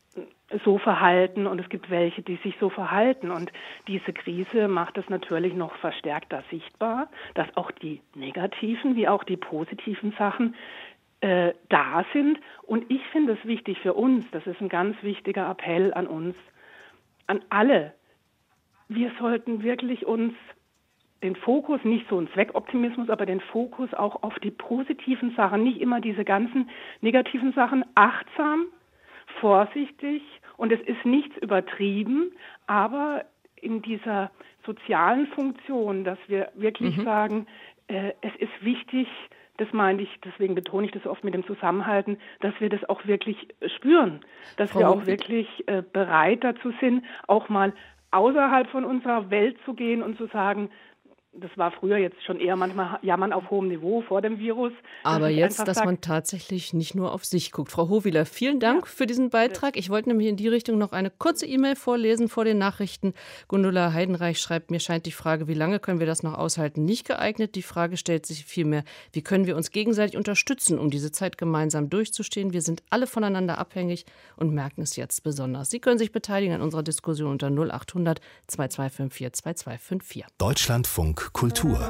so verhalten und es gibt welche, die sich so verhalten. Und diese Krise macht es natürlich noch verstärkter sichtbar, dass auch die negativen wie auch die positiven Sachen äh, da sind. Und ich finde es wichtig für uns, das ist ein ganz wichtiger Appell an uns, an alle. Wir sollten wirklich uns den Fokus, nicht so ein Zweckoptimismus, aber den Fokus auch auf die positiven Sachen, nicht immer diese ganzen negativen Sachen, achtsam, vorsichtig und es ist nichts übertrieben, aber in dieser sozialen Funktion, dass wir wirklich mhm. sagen, äh, es ist wichtig, das meine ich, deswegen betone ich das oft mit dem Zusammenhalten, dass wir das auch wirklich spüren, dass Frau wir auch wirklich äh, bereit dazu sind, auch mal außerhalb von unserer Welt zu gehen und zu sagen, das war früher jetzt schon eher manchmal Jammern auf hohem Niveau vor dem Virus. Aber jetzt, dass sagt, man tatsächlich nicht nur auf sich guckt. Frau Howieler, vielen Dank ja. für diesen Beitrag. Ich wollte nämlich in die Richtung noch eine kurze E-Mail vorlesen vor den Nachrichten. Gundula Heidenreich schreibt, mir scheint die Frage, wie lange können wir das noch aushalten, nicht geeignet. Die Frage stellt sich vielmehr, wie können wir uns gegenseitig unterstützen, um diese Zeit gemeinsam durchzustehen. Wir sind alle voneinander abhängig und merken es jetzt besonders. Sie können sich beteiligen an unserer Diskussion unter null acht hundert zwei zwei fünf vier zwei zwei fünf vier. Deutschlandfunk Kultur.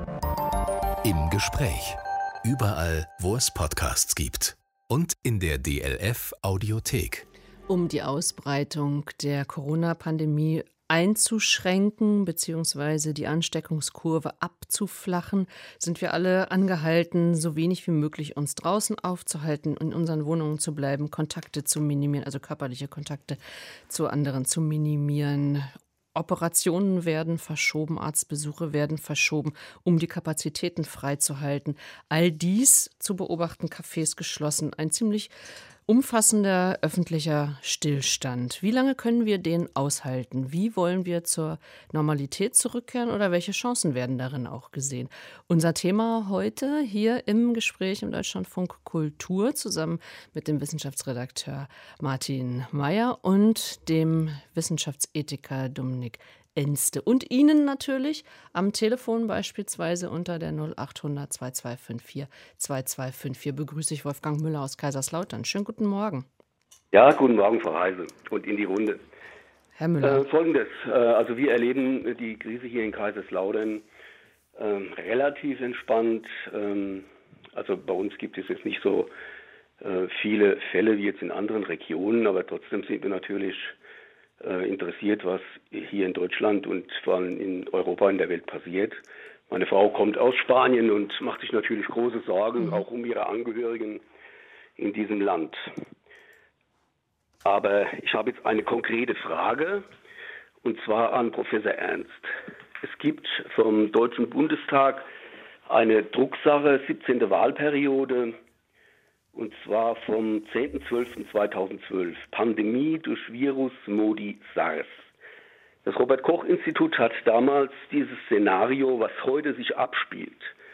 Im Gespräch. Überall, wo es Podcasts gibt. Und in der D L F Audiothek. Um die Ausbreitung der Corona-Pandemie einzuschränken bzw. die Ansteckungskurve abzuflachen, sind wir alle angehalten, so wenig wie möglich uns draußen aufzuhalten, in unseren Wohnungen zu bleiben, Kontakte zu minimieren, also körperliche Kontakte zu anderen zu minimieren. Operationen werden verschoben, Arztbesuche werden verschoben, um die Kapazitäten freizuhalten. All dies zu beobachten, Cafés geschlossen, ein ziemlich umfassender öffentlicher Stillstand. Wie lange können wir den aushalten? Wie wollen wir zur Normalität zurückkehren oder welche Chancen werden darin auch gesehen? Unser Thema heute hier im Gespräch im Deutschlandfunk Kultur zusammen mit dem Wissenschaftsredakteur Martin Meyer und dem Wissenschaftsethiker Dominik Enste. Und Ihnen natürlich am Telefon beispielsweise unter der null acht hundert zwei zwei fünf vier zwei zwei fünf vier begrüße ich Wolfgang Müller aus Kaiserslautern. Schönen guten Morgen. Ja, guten Morgen, Frau Heise, und in die Runde. Herr Müller. Äh, Folgendes, äh, also wir erleben die Krise hier in Kaiserslautern Ähm, relativ entspannt. Ähm, also bei uns gibt es jetzt nicht so äh, viele Fälle wie jetzt in anderen Regionen, aber trotzdem sind wir natürlich äh, interessiert, was hier in Deutschland und vor allem in Europa, in der Welt passiert. Meine Frau kommt aus Spanien und macht sich natürlich große Sorgen, auch um ihre Angehörigen in diesem Land. Aber ich habe jetzt eine konkrete Frage, und zwar an Professor Ernst. Es gibt vom Deutschen Bundestag eine Drucksache, siebzehnte Wahlperiode, und zwar vom zehnten zwölften zweitausendzwölf, Pandemie durch Virus Modi SARS. Das Robert-Koch-Institut hat damals dieses Szenario, was heute sich abspielt,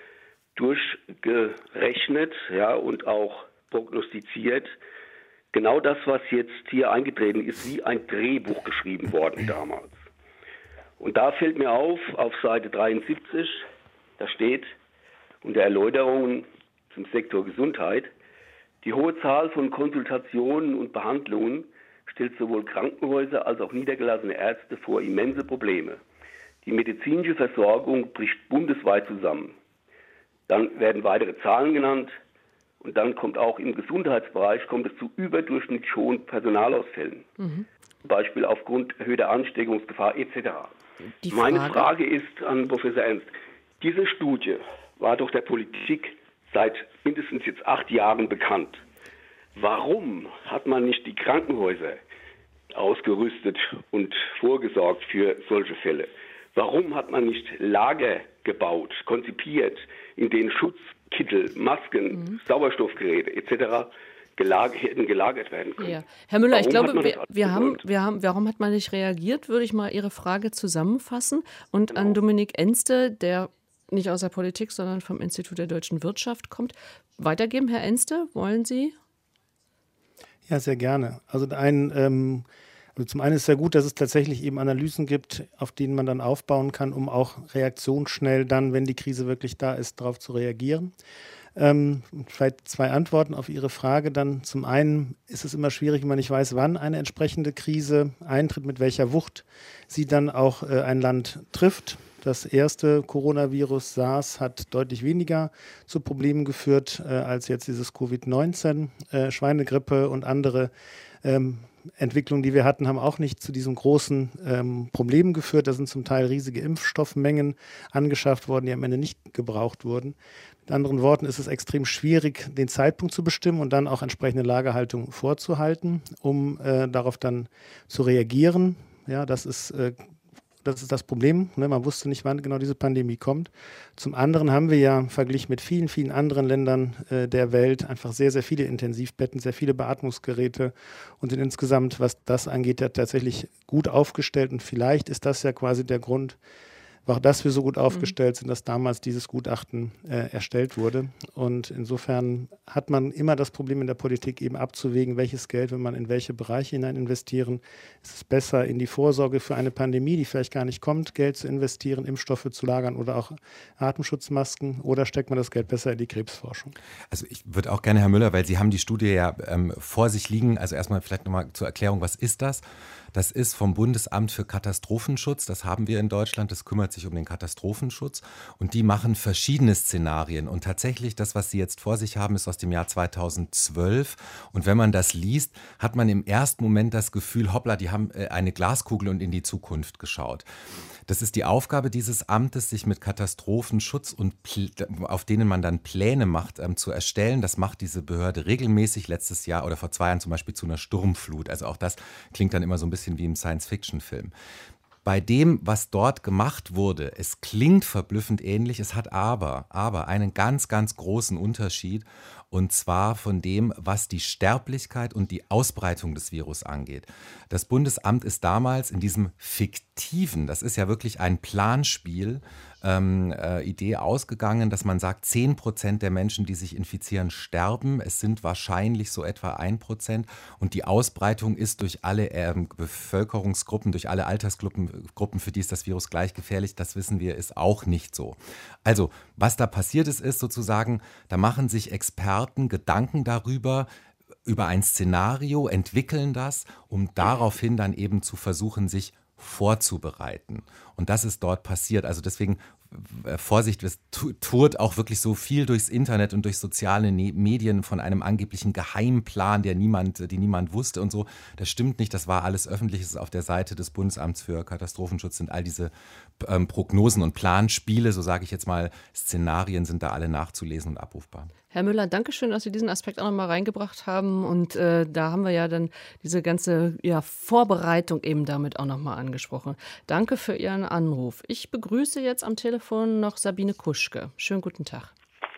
durchgerechnet, ja, und auch prognostiziert. Genau das, was jetzt hier eingetreten ist, wie ein Drehbuch geschrieben worden damals. Und da fällt mir auf, auf Seite dreiundsiebzig, da steht unter Erläuterungen zum Sektor Gesundheit: Die hohe Zahl von Konsultationen und Behandlungen stellt sowohl Krankenhäuser als auch niedergelassene Ärzte vor immense Probleme. Die medizinische Versorgung bricht bundesweit zusammen. Dann werden weitere Zahlen genannt und dann kommt auch im Gesundheitsbereich kommt es zu überdurchschnittlich hohen Personalausfällen. Mhm. Zum Beispiel aufgrund erhöhter Ansteckungsgefahr et cetera. Die Frage? Meine Frage ist an Professor Ernst: Diese Studie war doch der Politik seit mindestens jetzt acht Jahren bekannt. Warum hat man nicht die Krankenhäuser ausgerüstet und vorgesorgt für solche Fälle? Warum hat man nicht Lager gebaut, konzipiert, in denen Schutzkittel, Masken, mhm. Sauerstoffgeräte et cetera gelag- hätten gelagert werden können? Ja. Herr Müller, warum ich glaube, wir, wir, haben, wir haben, warum hat man nicht reagiert, würde ich mal Ihre Frage zusammenfassen und genau. an Dominik Enste, der nicht aus der Politik, sondern vom Institut der deutschen Wirtschaft kommt, weitergeben. Herr Enste, wollen Sie? Ja, sehr gerne. Also ein, ähm, also zum einen ist es sehr gut, dass es tatsächlich eben Analysen gibt, auf denen man dann aufbauen kann, um auch reaktionsschnell dann, wenn die Krise wirklich da ist, darauf zu reagieren. Ähm, vielleicht zwei Antworten auf Ihre Frage. Dann zum einen ist es immer schwierig, wenn man nicht weiß, wann eine entsprechende Krise eintritt, mit welcher Wucht sie dann auch äh, ein Land trifft. Das erste Coronavirus SARS hat deutlich weniger zu Problemen geführt äh, als jetzt dieses Covid neunzehn. Äh, Schweinegrippe und andere ähm, Entwicklungen, die wir hatten, haben auch nicht zu diesen großen ähm, Problemen geführt. Da sind zum Teil riesige Impfstoffmengen angeschafft worden, die am Ende nicht gebraucht wurden. Mit anderen Worten ist es extrem schwierig, den Zeitpunkt zu bestimmen und dann auch entsprechende Lagerhaltung vorzuhalten, um äh, darauf dann zu reagieren. Ja, das ist äh, Das ist das Problem. Ne? Man wusste nicht, wann genau diese Pandemie kommt. Zum anderen haben wir ja verglichen mit vielen, vielen anderen Ländern äh, der Welt einfach sehr, sehr viele Intensivbetten, sehr viele Beatmungsgeräte und sind insgesamt, was das angeht, ja tatsächlich gut aufgestellt. Und vielleicht ist das ja quasi der Grund, auch dass wir so gut aufgestellt sind, dass damals dieses Gutachten äh, erstellt wurde. Und insofern hat man immer das Problem in der Politik eben abzuwägen, welches Geld, wenn man in welche Bereiche hinein investieren. Ist es besser, in die Vorsorge für eine Pandemie, die vielleicht gar nicht kommt, Geld zu investieren, Impfstoffe zu lagern oder auch Atemschutzmasken, oder steckt man das Geld besser in die Krebsforschung? Also ich würde auch gerne, Herr Müller, weil Sie haben die Studie ja ähm, vor sich liegen, also erstmal vielleicht nochmal zur Erklärung, was ist das? Das ist vom Bundesamt für Katastrophenschutz, das haben wir in Deutschland, das kümmert sich um den Katastrophenschutz und die machen verschiedene Szenarien und tatsächlich das, was Sie jetzt vor sich haben, ist aus dem Jahr zweitausendzwölf und wenn man das liest, hat man im ersten Moment das Gefühl, hoppla, die haben eine Glaskugel und in die Zukunft geschaut. Das ist die Aufgabe dieses Amtes, sich mit Katastrophenschutz und auf denen man dann Pläne macht, ähm, zu erstellen. Das macht diese Behörde regelmäßig, letztes Jahr oder vor zwei Jahren zum Beispiel zu einer Sturmflut. Also auch das klingt dann immer so ein bisschen wie im Science-Fiction-Film. Bei dem, was dort gemacht wurde, es klingt verblüffend ähnlich, es hat aber, aber einen ganz, ganz großen Unterschied und zwar von dem, was die Sterblichkeit und die Ausbreitung des Virus angeht. Das Bundesamt ist damals in diesem fiktiven, das ist ja wirklich ein Planspiel, ähm, äh, Idee ausgegangen, dass man sagt, zehn Prozent der Menschen, die sich infizieren, sterben. Es sind wahrscheinlich so etwa ein Prozent und die Ausbreitung ist durch alle ähm, Bevölkerungsgruppen, durch alle Altersgruppen, Gruppen, für die ist das Virus gleich gefährlich, das wissen wir, ist auch nicht so. Also, was da passiert ist, ist sozusagen, da machen sich Experten Gedanken darüber, über ein Szenario, entwickeln das, um daraufhin dann eben zu versuchen, sich vorzubereiten. Und das ist dort passiert. Also deswegen äh, Vorsicht, es tourt auch wirklich so viel durchs Internet und durch soziale ne- Medien von einem angeblichen Geheimplan, der niemand, die niemand wusste und so. Das stimmt nicht, das war alles öffentlich, es ist auf der Seite des Bundesamts für Katastrophenschutz, sind all diese ähm, Prognosen und Planspiele, so sage ich jetzt mal, Szenarien sind da alle nachzulesen und abrufbar. Herr Müller, danke schön, dass Sie diesen Aspekt auch noch mal reingebracht haben. Und äh, da haben wir ja dann diese ganze ja, Vorbereitung eben damit auch noch mal angesprochen. Danke für Ihren Anruf. Ich begrüße jetzt am Telefon noch Sabine Kuschke. Schönen guten Tag.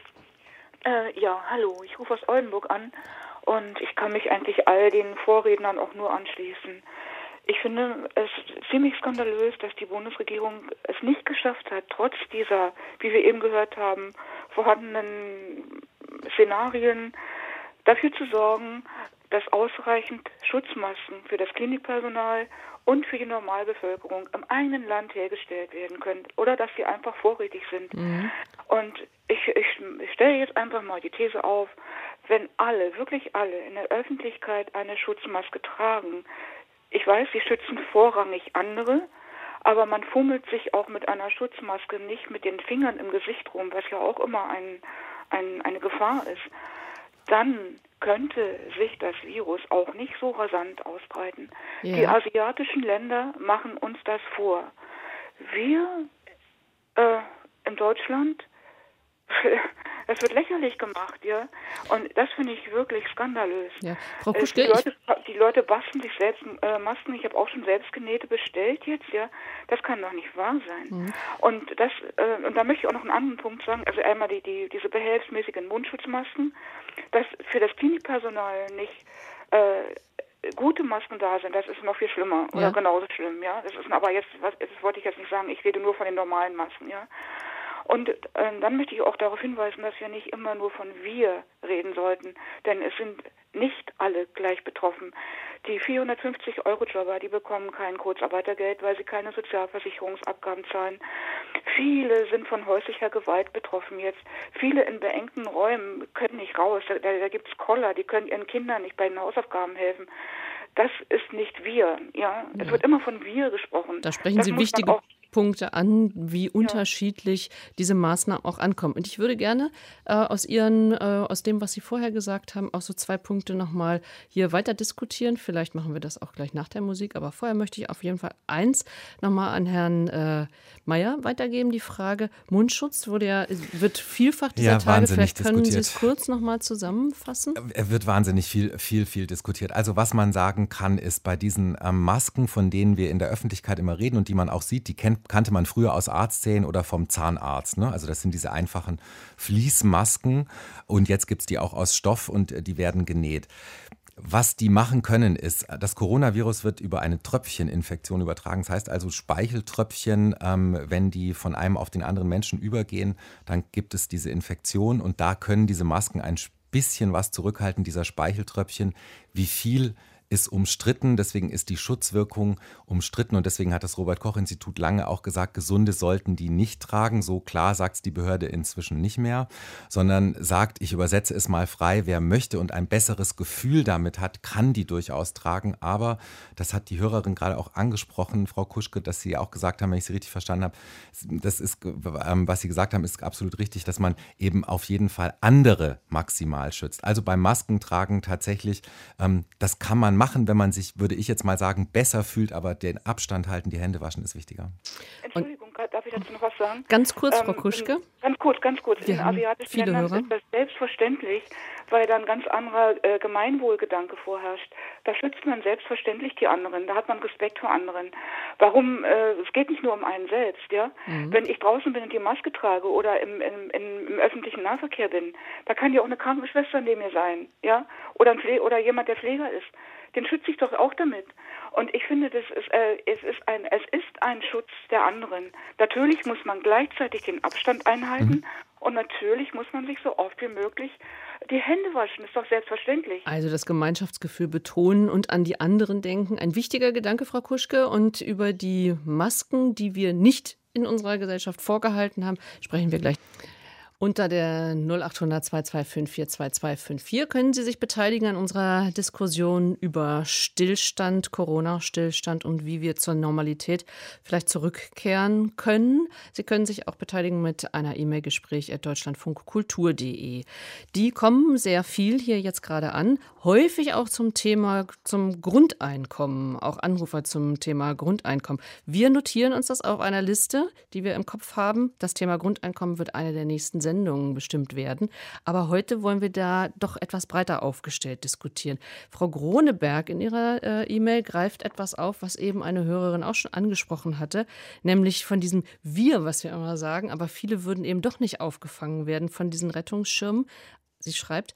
Äh, ja, hallo. Ich rufe aus Oldenburg an und ich kann mich eigentlich all den Vorrednern auch nur anschließen. Ich finde es ziemlich skandalös, dass die Bundesregierung es nicht geschafft hat, trotz dieser, wie wir eben gehört haben, vorhandenen Szenarien dafür zu sorgen, dass ausreichend Schutzmasken für das Klinikpersonal und für die Normalbevölkerung im eigenen Land hergestellt werden können oder dass sie einfach vorrätig sind. Mhm. Und ich, ich, ich stelle jetzt einfach mal die These auf, wenn alle, wirklich alle in der Öffentlichkeit eine Schutzmaske tragen, ich weiß, sie schützen vorrangig andere, aber man fummelt sich auch mit einer Schutzmaske nicht mit den Fingern im Gesicht rum, was ja auch immer ein, ein, eine Gefahr ist. Dann könnte sich das Virus auch nicht so rasant ausbreiten. Ja. Die asiatischen Länder machen uns das vor. Wir äh, in Deutschland, es wird lächerlich gemacht, ja. Und das finde ich wirklich skandalös. Ja. Frau Kuschke, die, Leute, die Leute basteln sich selbst äh, Masken. Ich habe auch schon selbstgenähte bestellt jetzt, ja. Das kann doch nicht wahr sein. Mhm. Und das äh, und da möchte ich auch noch einen anderen Punkt sagen. Also einmal die, die diese behelfsmäßigen Mundschutzmasken, dass für das Klinikpersonal nicht äh, gute Masken da sind, das ist noch viel schlimmer oder ja. genauso schlimm, ja. Das ist aber jetzt, was, das wollte ich jetzt nicht sagen. Ich rede nur von den normalen Masken, ja. Und äh, dann möchte ich auch darauf hinweisen, dass wir nicht immer nur von wir reden sollten, denn es sind nicht alle gleich betroffen. Die vierhundertfünfzig Euro Jobber, die bekommen kein Kurzarbeitergeld, weil sie keine Sozialversicherungsabgaben zahlen. Viele sind von häuslicher Gewalt betroffen jetzt. Viele in beengten Räumen können nicht raus. Da, da gibt es Koller, die können ihren Kindern nicht bei den Hausaufgaben helfen. Das ist nicht wir. Ja, es wird immer von wir gesprochen. Da sprechen das Sie wichtige Punkte an, wie unterschiedlich ja. diese Maßnahmen auch ankommen. Und ich würde gerne äh, aus Ihren, äh, aus dem, was Sie vorher gesagt haben, auch so zwei Punkte nochmal hier weiter diskutieren. Vielleicht machen wir das auch gleich nach der Musik, aber vorher möchte ich auf jeden Fall eins nochmal an Herrn äh, Mayer weitergeben. Die Frage Mundschutz wurde ja, wird vielfach dieser ja, Tage. Vielleicht können diskutiert. Sie es kurz nochmal zusammenfassen. Er wird wahnsinnig viel, viel, viel diskutiert. Also was man sagen kann, ist bei diesen ähm, Masken, von denen wir in der Öffentlichkeit immer reden und die man auch sieht, die kennt kannte man früher aus Arztsälen oder vom Zahnarzt. Ne? Also das sind diese einfachen Fließmasken und jetzt gibt es die auch aus Stoff und die werden genäht. Was die machen können, ist, das Coronavirus wird über eine Tröpfcheninfektion übertragen. Das heißt also Speicheltröpfchen, ähm, wenn die von einem auf den anderen Menschen übergehen, dann gibt es diese Infektion und da können diese Masken ein bisschen was zurückhalten, dieser Speicheltröpfchen. Wie viel ist umstritten, deswegen ist die Schutzwirkung umstritten und deswegen hat das Robert-Koch-Institut lange auch gesagt, Gesunde sollten die nicht tragen. So klar sagt es die Behörde inzwischen nicht mehr, sondern sagt, ich übersetze es mal frei, wer möchte und ein besseres Gefühl damit hat, kann die durchaus tragen. Aber, das hat die Hörerin gerade auch angesprochen, Frau Kuschke, dass Sie auch gesagt haben, wenn ich Sie richtig verstanden habe, das ist, was Sie gesagt haben, ist absolut richtig, dass man eben auf jeden Fall andere maximal schützt. Also beim Maskentragen tatsächlich, das kann man machen. machen, wenn man sich, würde ich jetzt mal sagen, besser fühlt, aber den Abstand halten, die Hände waschen ist wichtiger. Entschuldigung, darf ich dazu noch was sagen? Ganz kurz, ähm, Frau Kuschke. Ganz kurz, ganz kurz. Wir in asiatischen Ländern Hörer. ist das selbstverständlich, weil da ein ganz anderer äh, Gemeinwohlgedanke vorherrscht. Da schützt man selbstverständlich die anderen, da hat man Respekt vor anderen. Warum, äh, es geht nicht nur um einen selbst, ja. Mhm. Wenn ich draußen bin und die Maske trage oder im, im, im, im öffentlichen Nahverkehr bin, da kann ja auch eine Krankenschwester neben mir sein, ja, oder, ein Pfle- oder jemand, der Pfleger ist. Den schütze ich doch auch damit. Und ich finde, das ist, äh, es, ist ein, es ist ein Schutz der anderen. Natürlich muss man gleichzeitig den Abstand einhalten mhm. und natürlich muss man sich so oft wie möglich die Hände waschen. Ist doch selbstverständlich. Also das Gemeinschaftsgefühl betonen und an die anderen denken. Ein wichtiger Gedanke, Frau Kuschke. Und über die Masken, die wir nicht in unserer Gesellschaft vorgehalten haben, sprechen wir gleich. Unter der null acht hundert zwei zwei fünf vier zwei zwei fünf vier können Sie sich beteiligen an unserer Diskussion über Stillstand, Corona-Stillstand und wie wir zur Normalität vielleicht zurückkehren können. Sie können sich auch beteiligen mit einer E-Mail gespräch at deutschlandfunkkultur punkt de. Die kommen sehr viel hier jetzt gerade an, häufig auch zum Thema, zum Grundeinkommen, auch Anrufer zum Thema Grundeinkommen. Wir notieren uns das auf einer Liste, die wir im Kopf haben. Das Thema Grundeinkommen wird eine der nächsten Sendungen bestimmt werden. Aber heute wollen wir da doch etwas breiter aufgestellt diskutieren. Frau Groneberg in ihrer äh, E-Mail greift etwas auf, was eben eine Hörerin auch schon angesprochen hatte, nämlich von diesem Wir, was wir immer sagen, aber viele würden eben doch nicht aufgefangen werden von diesen Rettungsschirmen. Sie schreibt,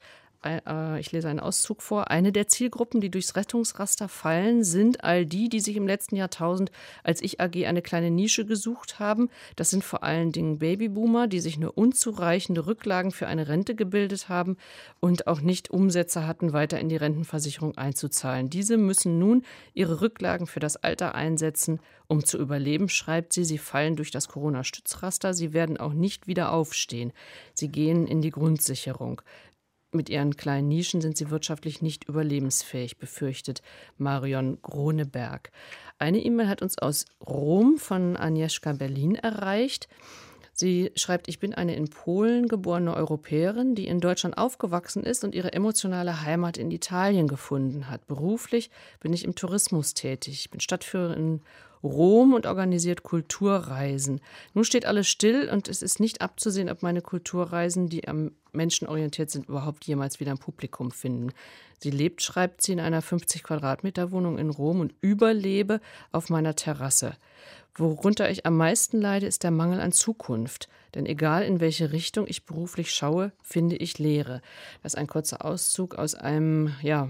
ich lese einen Auszug vor. Eine der Zielgruppen, die durchs Rettungsraster fallen, sind all die, die sich im letzten Jahrtausend als Ich A G eine kleine Nische gesucht haben. Das sind vor allen Dingen Babyboomer, die sich nur unzureichende Rücklagen für eine Rente gebildet haben und auch nicht Umsätze hatten, weiter in die Rentenversicherung einzuzahlen. Diese müssen nun ihre Rücklagen für das Alter einsetzen, um zu überleben, schreibt sie. Sie fallen durch das Corona-Stützraster. Sie werden auch nicht wieder aufstehen. Sie gehen in die Grundsicherung. Mit ihren kleinen Nischen sind sie wirtschaftlich nicht überlebensfähig, befürchtet Marion Groneberg. Eine E-Mail hat uns aus Rom von Agnieszka Berlin erreicht. Sie schreibt, ich bin eine in Polen geborene Europäerin, die in Deutschland aufgewachsen ist und ihre emotionale Heimat in Italien gefunden hat. Beruflich bin ich im Tourismus tätig. Ich bin Stadtführerin in Rom und organisiert Kulturreisen. Nun steht alles still und es ist nicht abzusehen, ob meine Kulturreisen, die am Menschen orientiert sind, überhaupt jemals wieder ein Publikum finden. Sie lebt, schreibt sie, in einer fünfzig Quadratmeter Wohnung in Rom und überlebe auf meiner Terrasse. Worunter ich am meisten leide, ist der Mangel an Zukunft. Denn egal in welche Richtung ich beruflich schaue, finde ich Leere. Das ist ein kurzer Auszug aus einem ja,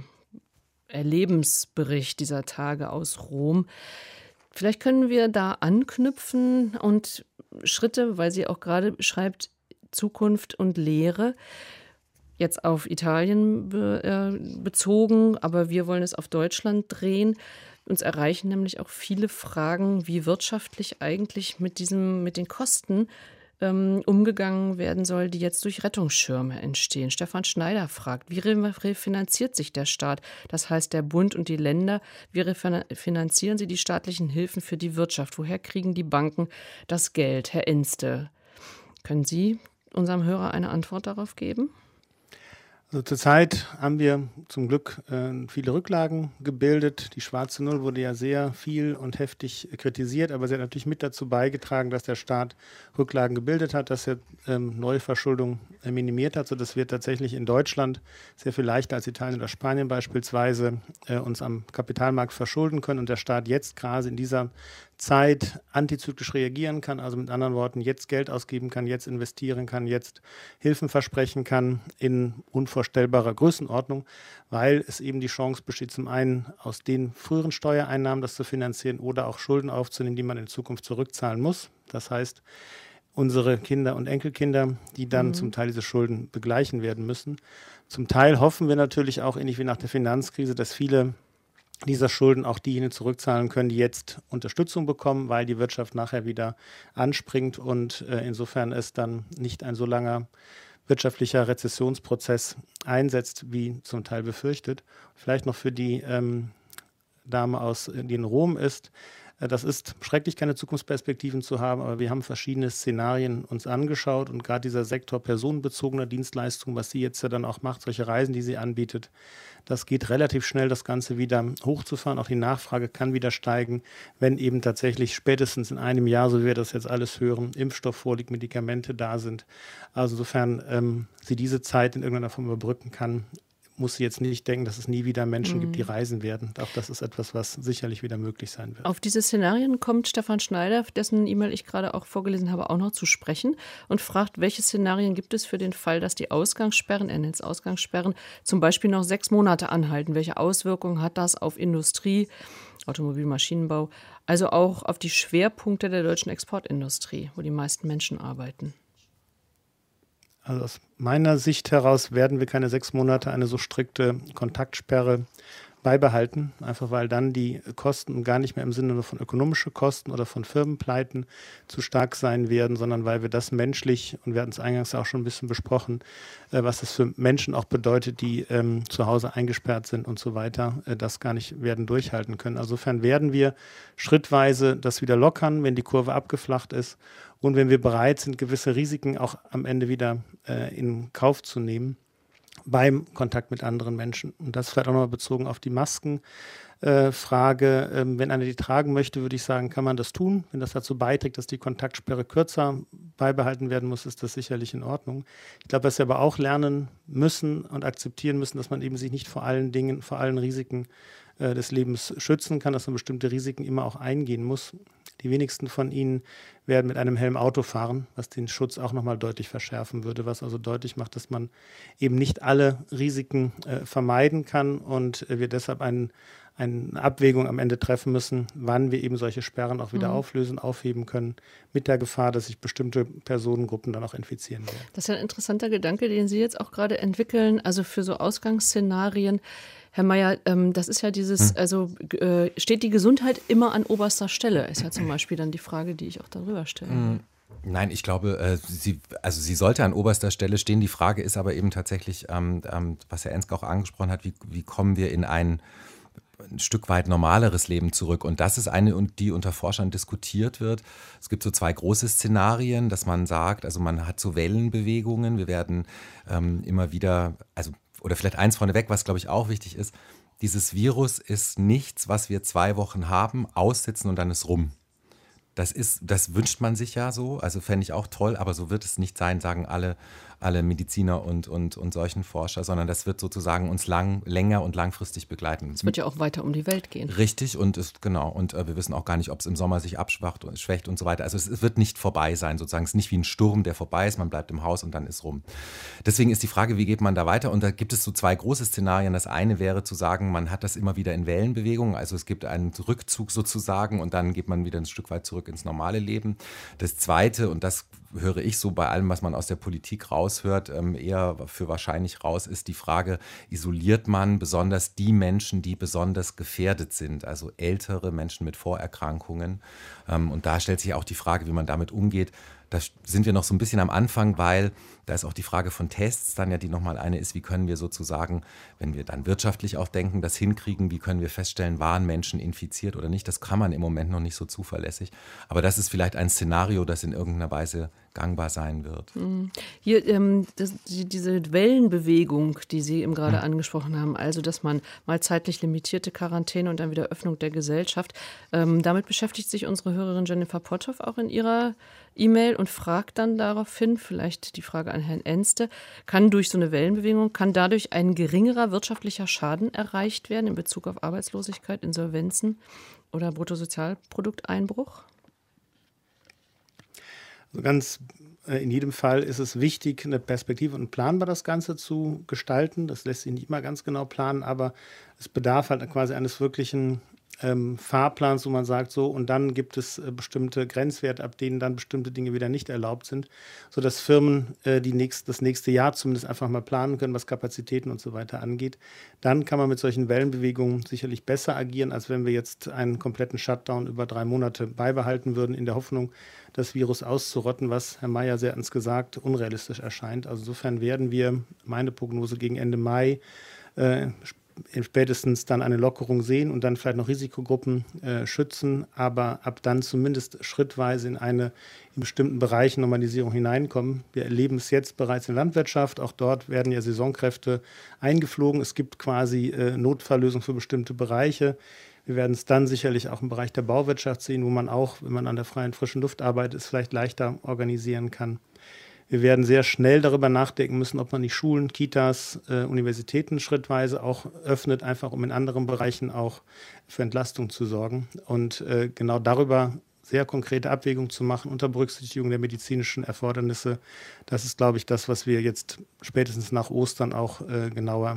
Erlebensbericht dieser Tage aus Rom. Vielleicht können wir da anknüpfen und Schritte, weil sie auch gerade schreibt, Zukunft und Lehre, jetzt auf Italien be, äh, bezogen, aber wir wollen es auf Deutschland drehen. Uns erreichen nämlich auch viele Fragen, wie wirtschaftlich eigentlich mit diesem, mit den Kosten ähm, umgegangen werden soll, die jetzt durch Rettungsschirme entstehen. Stefan Schneider fragt, wie refinanziert sich der Staat? Das heißt, der Bund und die Länder, wie refinanzieren sie die staatlichen Hilfen für die Wirtschaft? Woher kriegen die Banken das Geld? Herr Inste, können Sie unserem Hörer eine Antwort darauf geben? Also zurzeit haben wir zum Glück äh, viele Rücklagen gebildet. Die schwarze Null wurde ja sehr viel und heftig kritisiert, aber sie hat natürlich mit dazu beigetragen, dass der Staat Rücklagen gebildet hat, dass er ähm, Neuverschuldung äh, minimiert hat, sodass wir tatsächlich in Deutschland sehr viel leichter als Italien oder Spanien beispielsweise äh, uns am Kapitalmarkt verschulden können und der Staat jetzt gerade in dieser Zeit antizyklisch reagieren kann, also mit anderen Worten jetzt Geld ausgeben kann, jetzt investieren kann, jetzt Hilfen versprechen kann in unvorstellbarer Größenordnung, weil es eben die Chance besteht, zum einen aus den früheren Steuereinnahmen das zu finanzieren oder auch Schulden aufzunehmen, die man in Zukunft zurückzahlen muss. Das heißt, unsere Kinder und Enkelkinder, die dann mhm. zum Teil diese Schulden begleichen werden müssen. Zum Teil hoffen wir natürlich auch, ähnlich wie nach der Finanzkrise, dass viele dieser Schulden auch diejenigen zurückzahlen können, die jetzt Unterstützung bekommen, weil die Wirtschaft nachher wieder anspringt und äh, insofern es dann nicht ein so langer wirtschaftlicher Rezessionsprozess einsetzt, wie zum Teil befürchtet. Vielleicht noch für die ähm, Dame aus, die in Rom ist. Äh, das ist schrecklich, keine Zukunftsperspektiven zu haben, aber wir haben verschiedene Szenarien uns angeschaut und gerade dieser Sektor personenbezogener Dienstleistungen, was sie jetzt ja dann auch macht, solche Reisen, die sie anbietet, das geht relativ schnell, das Ganze wieder hochzufahren. Auch die Nachfrage kann wieder steigen, wenn eben tatsächlich spätestens in einem Jahr, so wie wir das jetzt alles hören, Impfstoff vorliegt, Medikamente da sind. Also insofern ähm, sie diese Zeit in irgendeiner Form überbrücken kann, muss sie jetzt nicht denken, dass es nie wieder Menschen mhm. gibt, die reisen werden. Auch das ist etwas, was sicherlich wieder möglich sein wird. Auf diese Szenarien kommt Stefan Schneider, dessen E-Mail ich gerade auch vorgelesen habe, auch noch zu sprechen und fragt, welche Szenarien gibt es für den Fall, dass die Ausgangssperren, er nennt es Ausgangssperren, zum Beispiel noch sechs Monate anhalten. Welche Auswirkungen hat das auf Industrie, Automobil, Maschinenbau, also auch auf die Schwerpunkte der deutschen Exportindustrie, wo die meisten Menschen arbeiten? Also aus meiner Sicht heraus werden wir keine sechs Monate eine so strikte Kontaktsperre beibehalten, einfach weil dann die Kosten gar nicht mehr im Sinne nur von ökonomischen Kosten oder von Firmenpleiten zu stark sein werden, sondern weil wir das menschlich, und wir hatten es eingangs auch schon ein bisschen besprochen, äh, was das für Menschen auch bedeutet, die ähm, zu Hause eingesperrt sind und so weiter, äh, das gar nicht werden durchhalten können. Also insofern werden wir schrittweise das wieder lockern, wenn die Kurve abgeflacht ist und wenn wir bereit sind, gewisse Risiken auch am Ende wieder äh, in Kauf zu nehmen beim Kontakt mit anderen Menschen. Und das vielleicht auch nochmal bezogen auf die Maskenfrage. Äh, ähm, wenn einer die tragen möchte, würde ich sagen, kann man das tun. Wenn das dazu beiträgt, dass die Kontaktsperre kürzer beibehalten werden muss, ist das sicherlich in Ordnung. Ich glaube, dass wir aber auch lernen müssen und akzeptieren müssen, dass man eben sich nicht vor allen Dingen, vor allen Risiken äh, des Lebens schützen kann, dass man bestimmte Risiken immer auch eingehen muss. Die wenigsten von Ihnen werden mit einem Helm Auto fahren, was den Schutz auch nochmal deutlich verschärfen würde, was also deutlich macht, dass man eben nicht alle Risiken äh, vermeiden kann und äh, wir deshalb einen, eine Abwägung am Ende treffen müssen, wann wir eben solche Sperren auch wieder mhm. auflösen, aufheben können, mit der Gefahr, dass sich bestimmte Personengruppen dann auch infizieren werden. Das ist ja ein interessanter Gedanke, den Sie jetzt auch gerade entwickeln, also für so Ausgangsszenarien. Herr Mayer, ähm, das ist ja dieses, hm. also äh, steht die Gesundheit immer an oberster Stelle? Ist ja zum Beispiel dann die Frage, die ich auch darüber stelle. Hm. Nein, ich glaube, äh, sie, also sie sollte an oberster Stelle stehen. Die Frage ist aber eben tatsächlich, ähm, ähm, was Herr Enske auch angesprochen hat, wie, wie kommen wir in ein ein Stück weit normaleres Leben zurück. Und das ist eine, die unter Forschern diskutiert wird. Es gibt so zwei große Szenarien, dass man sagt, also man hat so Wellenbewegungen. Wir werden ähm, immer wieder, also oder vielleicht eins vorneweg, was glaube ich auch wichtig ist, dieses Virus ist nichts, was wir zwei Wochen haben, aussitzen und dann ist rum. Das ist, das wünscht man sich ja so, also fände ich auch toll, aber so wird es nicht sein, sagen alle, alle Mediziner und, und, und solchen Forscher, sondern das wird sozusagen uns lang, länger und langfristig begleiten. Es wird ja auch weiter um die Welt gehen. Richtig, und ist, genau, und äh, wir wissen auch gar nicht, ob es im Sommer sich abschwacht und schwächt und so weiter. Also es, es wird nicht vorbei sein, sozusagen. Es ist nicht wie ein Sturm, der vorbei ist, man bleibt im Haus und dann ist rum. Deswegen ist die Frage, wie geht man da weiter? Und da gibt es so zwei große Szenarien. Das eine wäre zu sagen, man hat das immer wieder in Wellenbewegungen, also es gibt einen Rückzug sozusagen und dann geht man wieder ein Stück weit zurück ins normale Leben. Das zweite, und das höre ich so bei allem, was man aus der Politik raushört, eher für wahrscheinlich raus, ist die Frage, isoliert man besonders die Menschen, die besonders gefährdet sind, also ältere Menschen mit Vorerkrankungen. Und da stellt sich auch die Frage, wie man damit umgeht. Da sind wir noch so ein bisschen am Anfang, weil da ist auch die Frage von Tests dann ja, die nochmal eine ist, wie können wir sozusagen, wenn wir dann wirtschaftlich auch denken, das hinkriegen, wie können wir feststellen, waren Menschen infiziert oder nicht, das kann man im Moment noch nicht so zuverlässig. Aber das ist vielleicht ein Szenario, das in irgendeiner Weise gangbar sein wird. Hier, ähm, das, die, diese Wellenbewegung, die Sie eben gerade hm. angesprochen haben, also dass man mal zeitlich limitierte Quarantäne und dann wieder Öffnung der Gesellschaft, ähm, damit beschäftigt sich unsere Hörerin Jennifer Potthoff auch in ihrer E-Mail und fragt dann daraufhin, vielleicht die Frage an Herrn Enste, kann durch so eine Wellenbewegung, kann dadurch ein geringerer wirtschaftlicher Schaden erreicht werden in Bezug auf Arbeitslosigkeit, Insolvenzen oder Bruttosozialprodukteinbruch? Also ganz äh, in jedem Fall ist es wichtig, eine Perspektive und planbar das Ganze zu gestalten. Das lässt sich nicht immer ganz genau planen, aber es bedarf halt quasi eines wirklichen Ähm, Fahrplans, wo man sagt, so, und dann gibt es äh, bestimmte Grenzwerte, ab denen dann bestimmte Dinge wieder nicht erlaubt sind, sodass Firmen äh, die nächst, das nächste Jahr zumindest einfach mal planen können, was Kapazitäten und so weiter angeht. Dann kann man mit solchen Wellenbewegungen sicherlich besser agieren, als wenn wir jetzt einen kompletten Shutdown über drei Monate beibehalten würden, in der Hoffnung, das Virus auszurotten, was Herr Mayer sehr ernst gesagt unrealistisch erscheint. Also insofern werden wir, meine Prognose, gegen Ende Mai äh, spätestens dann eine Lockerung sehen und dann vielleicht noch Risikogruppen äh, schützen, aber ab dann zumindest schrittweise in eine in bestimmten Bereichen Normalisierung hineinkommen. Wir erleben es jetzt bereits in der Landwirtschaft, auch dort werden ja Saisonkräfte eingeflogen. Es gibt quasi äh, Notfalllösungen für bestimmte Bereiche. Wir werden es dann sicherlich auch im Bereich der Bauwirtschaft sehen, wo man auch, wenn man an der freien frischen Luft arbeitet, es vielleicht leichter organisieren kann. Wir werden sehr schnell darüber nachdenken müssen, ob man die Schulen, Kitas, äh, Universitäten schrittweise auch öffnet, einfach um in anderen Bereichen auch für Entlastung zu sorgen. Und äh, genau darüber sehr konkrete Abwägungen zu machen unter Berücksichtigung der medizinischen Erfordernisse, das ist, glaube ich, das, was wir jetzt spätestens nach Ostern auch äh, genauer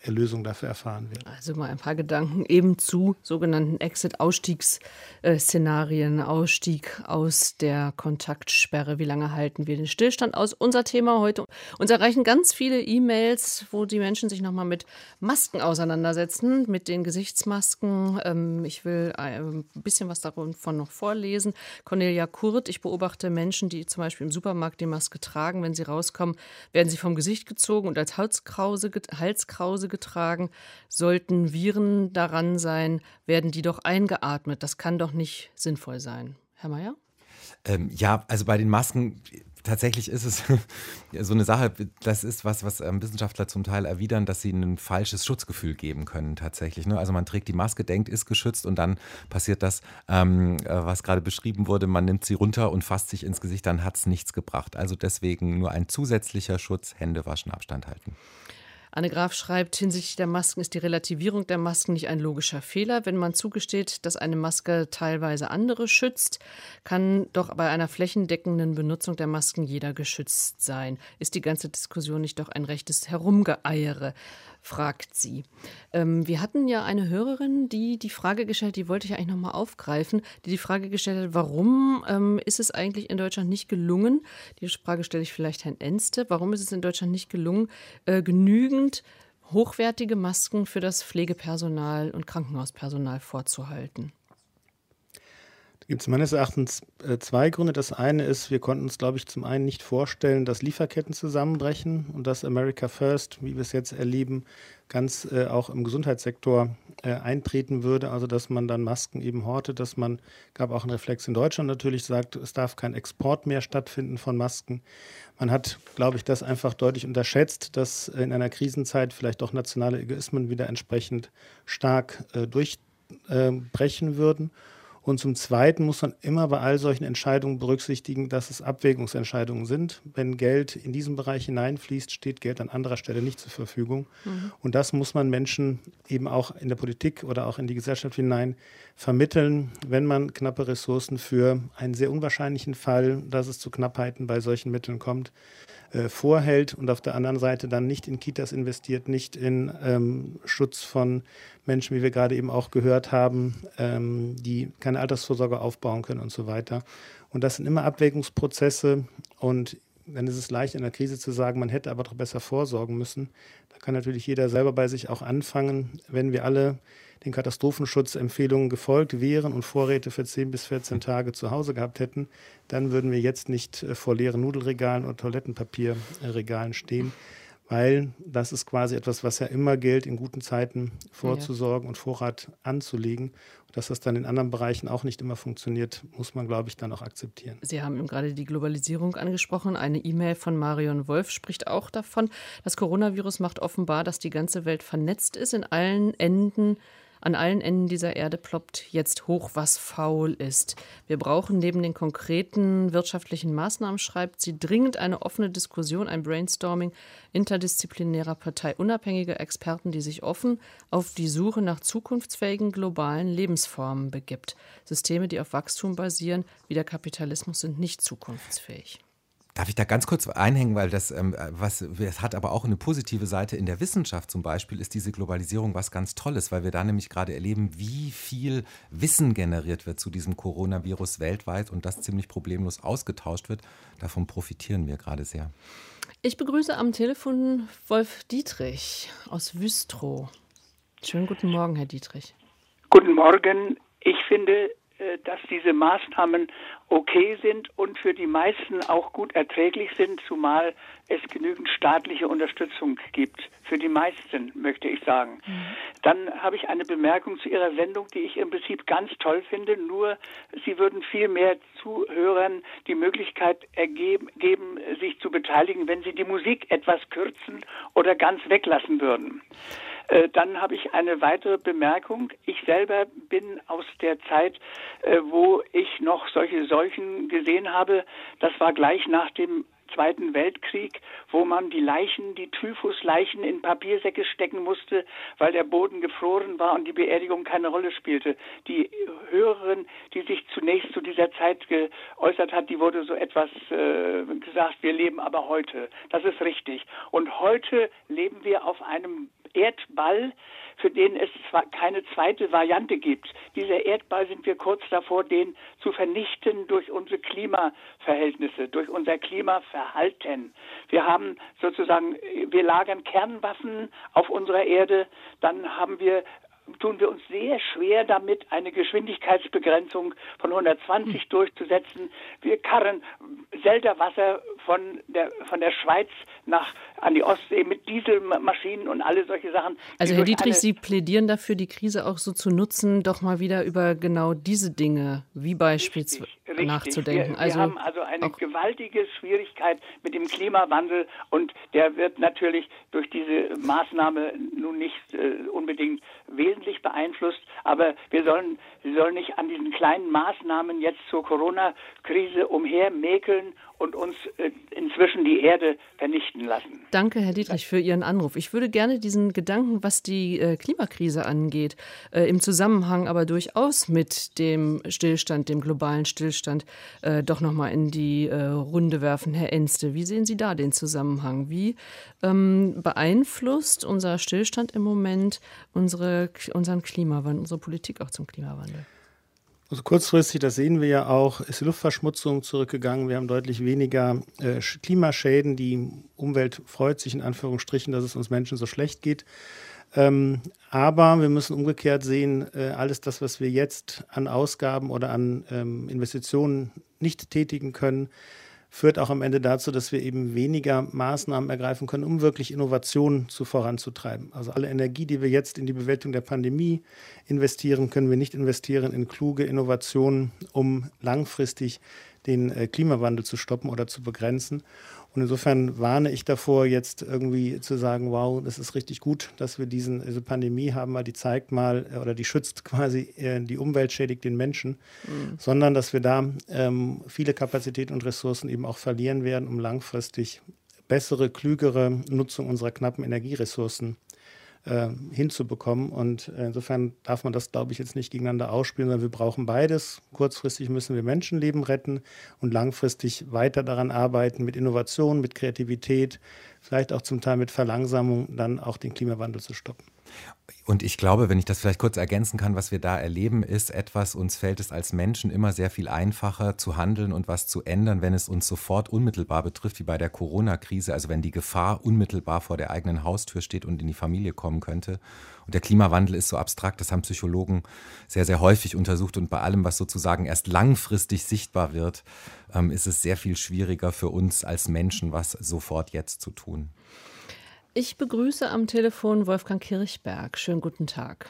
Erlösung dafür erfahren wird. Also mal ein paar Gedanken eben zu sogenannten Exit-Ausstiegsszenarien, Ausstieg aus der Kontaktsperre. Wie lange halten wir den Stillstand aus? Unser Thema heute. Uns erreichen ganz viele E-Mails, wo die Menschen sich nochmal mit Masken auseinandersetzen, mit den Gesichtsmasken. Ich will ein bisschen was davon noch vorlesen. Cornelia Kurt: Ich beobachte Menschen, die zum Beispiel im Supermarkt die Maske tragen. Wenn sie rauskommen, werden sie vom Gesicht gezogen und als Halskrause, Halskrause getragen. Sollten Viren daran sein, werden die doch eingeatmet. Das kann doch nicht sinnvoll sein. Herr Mayer? Ähm, ja, also bei den Masken, tatsächlich ist es so eine Sache, das ist was, was ähm, Wissenschaftler zum Teil erwidern, dass sie ein falsches Schutzgefühl geben können tatsächlich. Ne? Also man trägt die Maske, denkt, ist geschützt und dann passiert das, ähm, was gerade beschrieben wurde, man nimmt sie runter und fasst sich ins Gesicht, dann hat es nichts gebracht. Also deswegen nur ein zusätzlicher Schutz, Hände waschen, Abstand halten. Anne Graf schreibt, hinsichtlich der Masken ist die Relativierung der Masken nicht ein logischer Fehler. Wenn man zugesteht, dass eine Maske teilweise andere schützt, kann doch bei einer flächendeckenden Benutzung der Masken jeder geschützt sein. Ist die ganze Diskussion nicht doch ein rechtes Herumgeeiere, fragt sie. Ähm, wir hatten ja eine Hörerin, die die Frage gestellt, die wollte ich eigentlich nochmal aufgreifen, die die Frage gestellt hat, warum ähm, ist es eigentlich in Deutschland nicht gelungen, die Frage stelle ich vielleicht Herrn Enste, warum ist es in Deutschland nicht gelungen, äh, genügend hochwertige Masken für das Pflegepersonal und Krankenhauspersonal vorzuhalten? Da gibt es meines Erachtens äh, zwei Gründe. Das eine ist, wir konnten uns, glaube ich, zum einen nicht vorstellen, dass Lieferketten zusammenbrechen und dass America First, wie wir es jetzt erleben, ganz äh, auch im Gesundheitssektor äh, eintreten würde. Also dass man dann Masken eben hortet, dass man, gab auch einen Reflex in Deutschland natürlich, sagt, es darf kein Export mehr stattfinden von Masken. Man hat, glaube ich, das einfach deutlich unterschätzt, dass in einer Krisenzeit vielleicht auch nationale Egoismen wieder entsprechend stark äh, durchbrechen äh, würden. Und zum Zweiten muss man immer bei all solchen Entscheidungen berücksichtigen, dass es Abwägungsentscheidungen sind. Wenn Geld in diesen Bereich hineinfließt, steht Geld an anderer Stelle nicht zur Verfügung. Mhm. Und das muss man Menschen eben auch in der Politik oder auch in die Gesellschaft hinein vermitteln, wenn man knappe Ressourcen für einen sehr unwahrscheinlichen Fall, dass es zu Knappheiten bei solchen Mitteln kommt, äh, vorhält und auf der anderen Seite dann nicht in Kitas investiert, nicht in ähm, Schutz von Menschen, wie wir gerade eben auch gehört haben, ähm, die keine Altersvorsorge aufbauen können und so weiter. Und das sind immer Abwägungsprozesse und dann ist es leicht in der Krise zu sagen, man hätte aber doch besser vorsorgen müssen. Da kann natürlich jeder selber bei sich auch anfangen, wenn wir alle den Katastrophenschutzempfehlungen gefolgt wären und Vorräte für zehn bis vierzehn Tage zu Hause gehabt hätten, dann würden wir jetzt nicht vor leeren Nudelregalen oder Toilettenpapierregalen stehen. Weil das ist quasi etwas, was ja immer gilt, in guten Zeiten vorzusorgen und Vorrat anzulegen. Und dass das dann in anderen Bereichen auch nicht immer funktioniert, muss man, glaube ich, dann auch akzeptieren. Sie haben eben gerade die Globalisierung angesprochen. Eine E-Mail von Marion Wolf spricht auch davon. Das Coronavirus macht offenbar, dass die ganze Welt vernetzt ist in allen Enden. An allen Enden dieser Erde ploppt jetzt hoch, was faul ist. Wir brauchen neben den konkreten wirtschaftlichen Maßnahmen, schreibt sie, dringend eine offene Diskussion, ein Brainstorming interdisziplinärer parteiunabhängiger Experten, die sich offen auf die Suche nach zukunftsfähigen globalen Lebensformen begibt. Systeme, die auf Wachstum basieren, wie der Kapitalismus, sind nicht zukunftsfähig. Darf ich da ganz kurz einhängen, weil das, ähm, was, es hat aber auch eine positive Seite. In der Wissenschaft zum Beispiel ist diese Globalisierung was ganz Tolles, weil wir da nämlich gerade erleben, wie viel Wissen generiert wird zu diesem Coronavirus weltweit und das ziemlich problemlos ausgetauscht wird. Davon profitieren wir gerade sehr. Ich begrüße am Telefon Wolf Dietrich aus Wüstrow. Schönen guten Morgen, Herr Dietrich. Guten Morgen. Ich finde, dass diese Maßnahmen okay sind und für die meisten auch gut erträglich sind, zumal es genügend staatliche Unterstützung gibt. Für die meisten, möchte ich sagen. Mhm. Dann habe ich eine Bemerkung zu Ihrer Sendung, die ich im Prinzip ganz toll finde, nur Sie würden viel mehr Zuhörern die Möglichkeit ergeben, geben, sich zu beteiligen, wenn Sie die Musik etwas kürzen oder ganz weglassen würden. Dann habe ich eine weitere Bemerkung. Ich selber bin aus der Zeit, wo ich noch solche Seuchen gesehen habe. Das war gleich nach dem Zweiten Weltkrieg, wo man die Leichen, die Typhusleichen in Papiersäcke stecken musste, weil der Boden gefroren war und die Beerdigung keine Rolle spielte. Die Hörerin, die sich zunächst zu dieser Zeit geäußert hat, die wurde so etwas äh, gesagt, wir leben aber heute. Das ist richtig. Und heute leben wir auf einem Erd Erdball, für den es keine zweite Variante gibt. Dieser Erdball sind wir kurz davor, den zu vernichten durch unsere Klimaverhältnisse, durch unser Klimaverhalten. Wir haben sozusagen, wir lagern Kernwaffen auf unserer Erde, dann haben wir tun wir uns sehr schwer damit, eine Geschwindigkeitsbegrenzung von hundertzwanzig hm. durchzusetzen. Wir karren Selterwasser von der, von der Schweiz nach an die Ostsee mit Dieselmaschinen und alle solche Sachen. Also Herr Dietrich, Sie plädieren dafür, die Krise auch so zu nutzen, doch mal wieder über genau diese Dinge, wie beispielsweise Richtig. nachzudenken. Wir, wir also haben also eine gewaltige Schwierigkeit mit dem Klimawandel und der wird natürlich durch diese Maßnahme nun nicht äh, unbedingt wesentlich beeinflusst, aber wir sollen, wir sollen nicht an diesen kleinen Maßnahmen jetzt zur Corona-Krise umhermäkeln und uns äh, inzwischen die Erde vernichten lassen. Danke, Herr Dietrich, für Ihren Anruf. Ich würde gerne diesen Gedanken, was die äh, Klimakrise angeht, äh, im Zusammenhang aber durchaus mit dem Stillstand, dem globalen Stillstand, äh, doch nochmal in die äh, Runde werfen. Herr Enste, wie sehen Sie da den Zusammenhang? Wie ähm, beeinflusst unser Stillstand im Moment unsere, unseren Klimawandel, unsere Politik auch zum Klimawandel? Also kurzfristig, das sehen wir ja auch, ist die Luftverschmutzung zurückgegangen. Wir haben deutlich weniger äh, Klimaschäden. Die Umwelt freut sich in Anführungsstrichen, dass es uns Menschen so schlecht geht. Ähm, aber wir müssen umgekehrt sehen, äh, alles das, was wir jetzt an Ausgaben oder an ähm, Investitionen nicht tätigen können, führt auch am Ende dazu, dass wir eben weniger Maßnahmen ergreifen können, um wirklich Innovationen zu voranzutreiben. Also alle Energie, die wir jetzt in die Bewältigung der Pandemie investieren, können wir nicht investieren in kluge Innovationen, um langfristig den äh, Klimawandel zu stoppen oder zu begrenzen. Und insofern warne ich davor, jetzt irgendwie zu sagen, wow, das ist richtig gut, dass wir diesen, diese Pandemie haben, weil die zeigt mal oder die schützt quasi äh, die Umwelt, schädigt den Menschen, mhm. sondern dass wir da ähm, viele Kapazitäten und Ressourcen eben auch verlieren werden, um langfristig bessere, klügere Nutzung unserer knappen Energieressourcen äh, hinzubekommen. Und äh, insofern darf man das, glaube ich, jetzt nicht gegeneinander ausspielen, sondern wir brauchen beides. Kurzfristig müssen wir Menschenleben retten und langfristig weiter daran arbeiten, mit Innovation, mit Kreativität, vielleicht auch zum Teil mit Verlangsamung, dann auch den Klimawandel zu stoppen. Und ich glaube, wenn ich das vielleicht kurz ergänzen kann, was wir da erleben, ist etwas, uns fällt es als Menschen immer sehr viel einfacher zu handeln und was zu ändern, wenn es uns sofort unmittelbar betrifft, wie bei der Corona-Krise, also wenn die Gefahr unmittelbar vor der eigenen Haustür steht und in die Familie kommen könnte. Und der Klimawandel ist so abstrakt, das haben Psychologen sehr, sehr häufig untersucht und bei allem, was sozusagen erst langfristig sichtbar wird, ähm, ist es sehr viel schwieriger für uns als Menschen, was sofort jetzt zu tun. Ich begrüße am Telefon Wolfgang Kirchberg. Schönen guten Tag.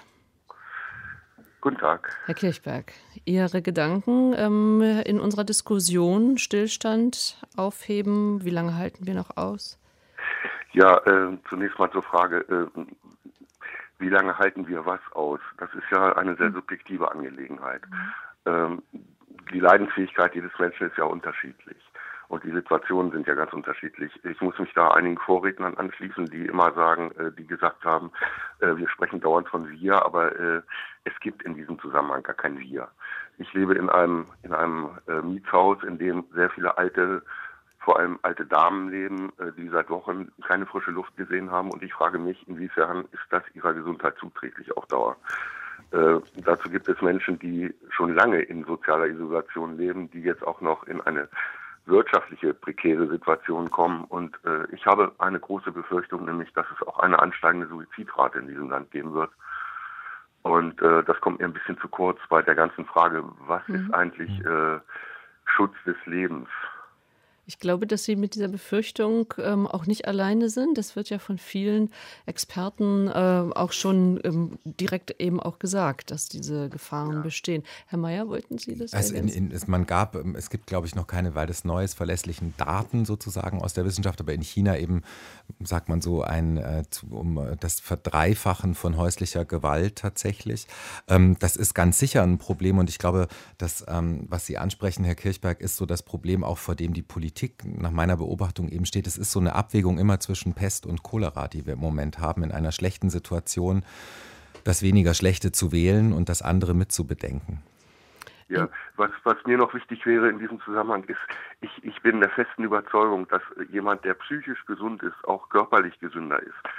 Guten Tag. Herr Kirchberg, Ihre Gedanken ähm, in unserer Diskussion, Stillstand aufheben, wie lange halten wir noch aus? Ja, äh, zunächst mal zur Frage, äh, wie lange halten wir was aus? Das ist ja eine sehr subjektive Angelegenheit. Mhm. Ähm, die Leidensfähigkeit jedes Menschen ist ja unterschiedlich. Und die Situationen sind ja ganz unterschiedlich. Ich muss mich da einigen Vorrednern anschließen, die immer sagen, äh, die gesagt haben, äh, wir sprechen dauernd von wir, aber äh, es gibt in diesem Zusammenhang gar kein wir. Ich lebe in einem in einem äh, Mietshaus, in dem sehr viele alte, vor allem alte Damen leben, äh, die seit Wochen keine frische Luft gesehen haben. Und ich frage mich, inwiefern ist das ihrer Gesundheit zuträglich auf Dauer? Äh, dazu gibt es Menschen, die schon lange in sozialer Isolation leben, die jetzt auch noch in eine wirtschaftliche prekäre Situation kommen. Und äh, ich habe eine große Befürchtung, nämlich, dass es auch eine ansteigende Suizidrate in diesem Land geben wird. Und äh, das kommt mir ein bisschen zu kurz bei der ganzen Frage, was mhm. ist eigentlich äh, Schutz des Lebens? Ich glaube, dass Sie mit dieser Befürchtung ähm, auch nicht alleine sind. Das wird ja von vielen Experten äh, auch schon ähm, direkt eben auch gesagt, dass diese Gefahren ja. bestehen. Herr Mayer, wollten Sie das also in, in, es, man gab, es gibt, glaube ich, noch keine, weil das Neues, verlässlichen Daten sozusagen aus der Wissenschaft, aber in China eben, sagt man so, ein äh, um das Verdreifachen von häuslicher Gewalt tatsächlich. Ähm, das ist ganz sicher ein Problem und ich glaube, dass, ähm, was Sie ansprechen, Herr Kirchberg, ist so das Problem auch, vor dem die Politik nach meiner Beobachtung eben steht. Es ist so eine Abwägung immer zwischen Pest und Cholera, die wir im Moment haben, in einer schlechten Situation, das weniger Schlechte zu wählen und das andere mitzubedenken. Ja, was, was mir noch wichtig wäre in diesem Zusammenhang ist, ich, ich bin der festen Überzeugung, dass jemand, der psychisch gesund ist, auch körperlich gesünder ist.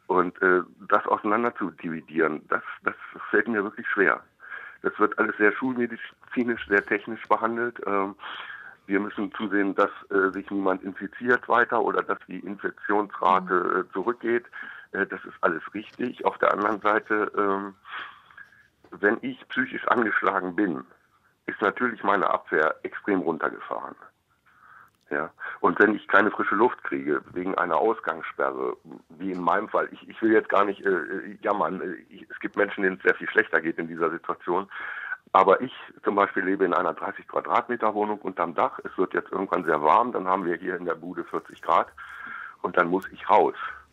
Und äh, das auseinander zu dividieren, das, das fällt mir wirklich schwer. Das wird alles sehr schulmedizinisch, sehr technisch behandelt. Ähm, wir müssen zusehen, dass äh, sich niemand infiziert weiter oder dass die Infektionsrate äh, zurückgeht. Äh, das ist alles richtig. Auf der anderen Seite, ähm, wenn ich psychisch angeschlagen bin, ist natürlich meine Abwehr extrem runtergefahren. Ja. Und wenn ich keine frische Luft kriege, wegen einer Ausgangssperre, wie in meinem Fall, ich, ich will jetzt gar nicht äh, jammern, ich, es gibt Menschen, denen es sehr viel schlechter geht in dieser Situation, aber ich zum Beispiel lebe in einer dreißig Quadratmeter Wohnung unterm Dach, es wird jetzt irgendwann sehr warm, dann haben wir hier in der Bude vierzig Grad und dann muss ich raus,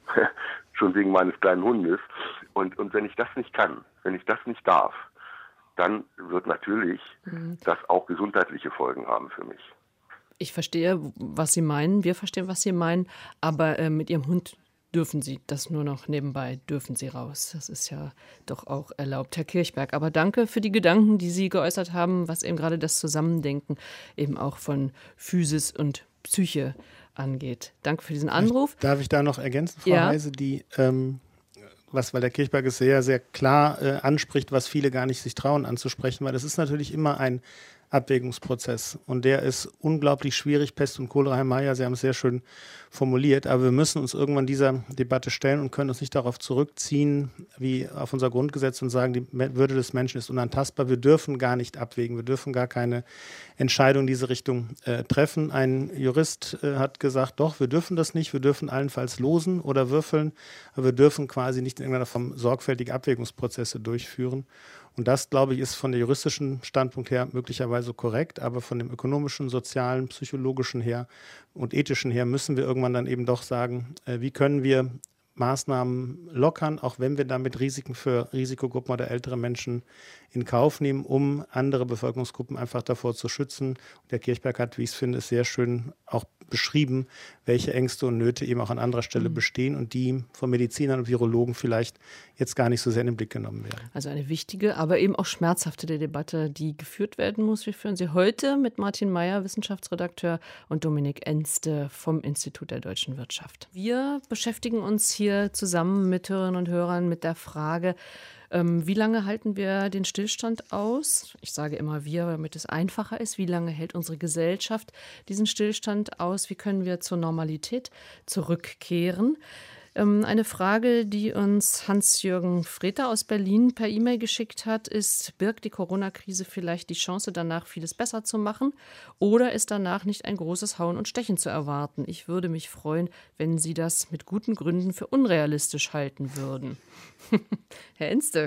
schon wegen meines kleinen Hundes. Und, und wenn ich das nicht kann, wenn ich das nicht darf, dann wird natürlich mhm. das auch gesundheitliche Folgen haben für mich. Ich verstehe, was Sie meinen, wir verstehen, was Sie meinen, aber äh, mit Ihrem Hund dürfen Sie das nur noch nebenbei, dürfen Sie raus. Das ist ja doch auch erlaubt, Herr Kirchberg. Aber danke für die Gedanken, die Sie geäußert haben, was eben gerade das Zusammendenken eben auch von Physis und Psyche angeht. Danke für diesen Anruf. Darf ich da noch ergänzen, Frau ja. Heise, die, ähm, was, weil der Kirchberg es sehr, sehr klar äh, anspricht, was viele gar nicht sich trauen anzusprechen, weil das ist natürlich immer ein Abwägungsprozess. Und der ist unglaublich schwierig. Pest und Cholera, Herr Mayer, Sie haben es sehr schön formuliert. Aber wir müssen uns irgendwann dieser Debatte stellen und können uns nicht darauf zurückziehen, wie auf unser Grundgesetz und sagen, die Würde des Menschen ist unantastbar. Wir dürfen gar nicht abwägen. Wir dürfen gar keine Entscheidung in diese Richtung äh, treffen. Ein Jurist äh, hat gesagt, doch, wir dürfen das nicht. Wir dürfen allenfalls losen oder würfeln. Aber wir dürfen quasi nicht in irgendeiner Form sorgfältige Abwägungsprozesse durchführen. Und das, glaube ich, ist von der juristischen Standpunkt her möglicherweise korrekt, aber von dem ökonomischen, sozialen, psychologischen her und ethischen her müssen wir irgendwann dann eben doch sagen, äh, wie können wir Maßnahmen lockern, auch wenn wir damit Risiken für Risikogruppen oder ältere Menschen in Kauf nehmen, um andere Bevölkerungsgruppen einfach davor zu schützen. Und der Kirchberg hat, wie ich es finde, sehr schön auch beschrieben, welche Ängste und Nöte eben auch an anderer Stelle mhm. bestehen und die von Medizinern und Virologen vielleicht jetzt gar nicht so sehr in den Blick genommen werden. Also eine wichtige, aber eben auch schmerzhafte Debatte, die geführt werden muss. Wir führen sie heute mit Martin Mayer, Wissenschaftsredakteur, und Dominik Enste vom Institut der deutschen Wirtschaft. Wir beschäftigen uns hier zusammen mit Hörerinnen und Hörern mit der Frage, ähm, wie lange halten wir den Stillstand aus? Ich sage immer wir, damit es einfacher ist. Wie lange hält unsere Gesellschaft diesen Stillstand aus? Wie können wir zur Normalität zurückkehren? Ähm, eine Frage, die uns Hans-Jürgen Freter aus Berlin per E-Mail geschickt hat, ist, birgt die Corona-Krise vielleicht die Chance, danach vieles besser zu machen? Oder ist danach nicht ein großes Hauen und Stechen zu erwarten? Ich würde mich freuen, wenn Sie das mit guten Gründen für unrealistisch halten würden. Herr Enste,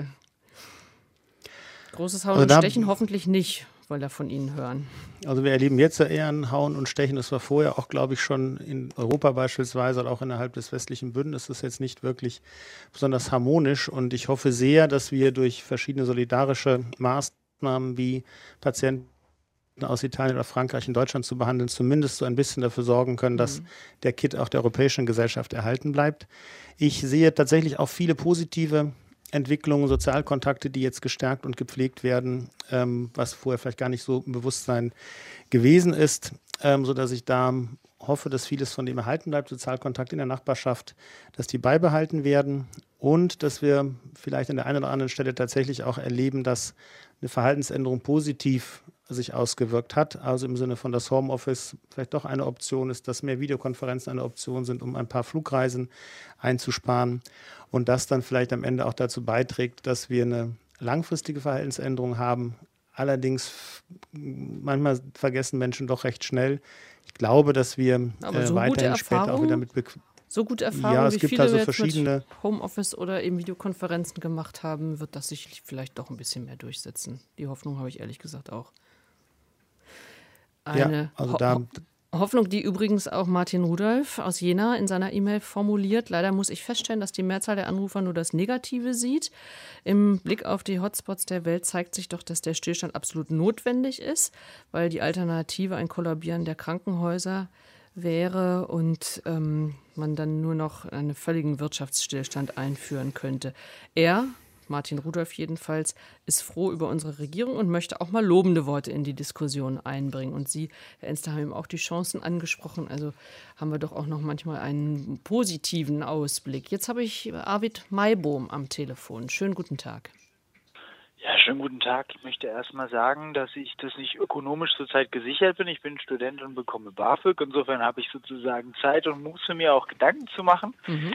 großes Hauen und Stechen hoffentlich nicht, wollen wir von Ihnen hören. Also wir erleben jetzt ja eher ein Hauen und Stechen. Das war vorher auch, glaube ich, schon in Europa beispielsweise oder auch innerhalb des westlichen Bündnisses. Das ist jetzt nicht wirklich besonders harmonisch. Und ich hoffe sehr, dass wir durch verschiedene solidarische Maßnahmen wie Patienten aus Italien oder Frankreich in Deutschland zu behandeln, zumindest so ein bisschen dafür sorgen können, dass mhm. der Kit auch der europäischen Gesellschaft erhalten bleibt. Ich sehe tatsächlich auch viele positive Entwicklungen, Sozialkontakte, die jetzt gestärkt und gepflegt werden, ähm, was vorher vielleicht gar nicht so im Bewusstsein gewesen ist, ähm, sodass ich da hoffe, dass vieles von dem erhalten bleibt, Sozialkontakt in der Nachbarschaft, dass die beibehalten werden und dass wir vielleicht an der einen oder anderen Stelle tatsächlich auch erleben, dass eine Verhaltensänderung positiv sich ausgewirkt hat, also im Sinne von, dass Homeoffice vielleicht doch eine Option ist, dass mehr Videokonferenzen eine Option sind, um ein paar Flugreisen einzusparen und das dann vielleicht am Ende auch dazu beiträgt, dass wir eine langfristige Verhaltensänderung haben. Allerdings, manchmal vergessen Menschen doch recht schnell. Ich glaube, dass wir äh, so weiterhin später auch wieder mit bequem. So gute Erfahrungen, ja, es wie gibt viele also wir jetzt verschiedene mit Homeoffice oder eben Videokonferenzen gemacht haben, wird das sich vielleicht doch ein bisschen mehr durchsetzen. Die Hoffnung habe ich ehrlich gesagt auch. Eine ja, also da, Ho- Hoffnung, die übrigens auch Martin Rudolph aus Jena in seiner E-Mail formuliert. Leider muss ich feststellen, dass die Mehrzahl der Anrufer nur das Negative sieht. Im Blick auf die Hotspots der Welt zeigt sich doch, dass der Stillstand absolut notwendig ist, weil die Alternative ein Kollabieren der Krankenhäuser wäre und ähm, man dann nur noch einen völligen Wirtschaftsstillstand einführen könnte. Er Martin Rudolph jedenfalls, ist froh über unsere Regierung und möchte auch mal lobende Worte in die Diskussion einbringen. Und Sie, Herr Enster, haben eben auch die Chancen angesprochen. Also haben wir doch auch noch manchmal einen positiven Ausblick. Jetzt habe ich Arvid Maibohm am Telefon. Schönen guten Tag. Ja, schönen guten Tag. Ich möchte erst mal sagen, dass ich das nicht ökonomisch zurzeit gesichert bin. Ich bin Student und bekomme BAföG. Insofern habe ich sozusagen Zeit und Muße, mir auch Gedanken zu machen. Mhm.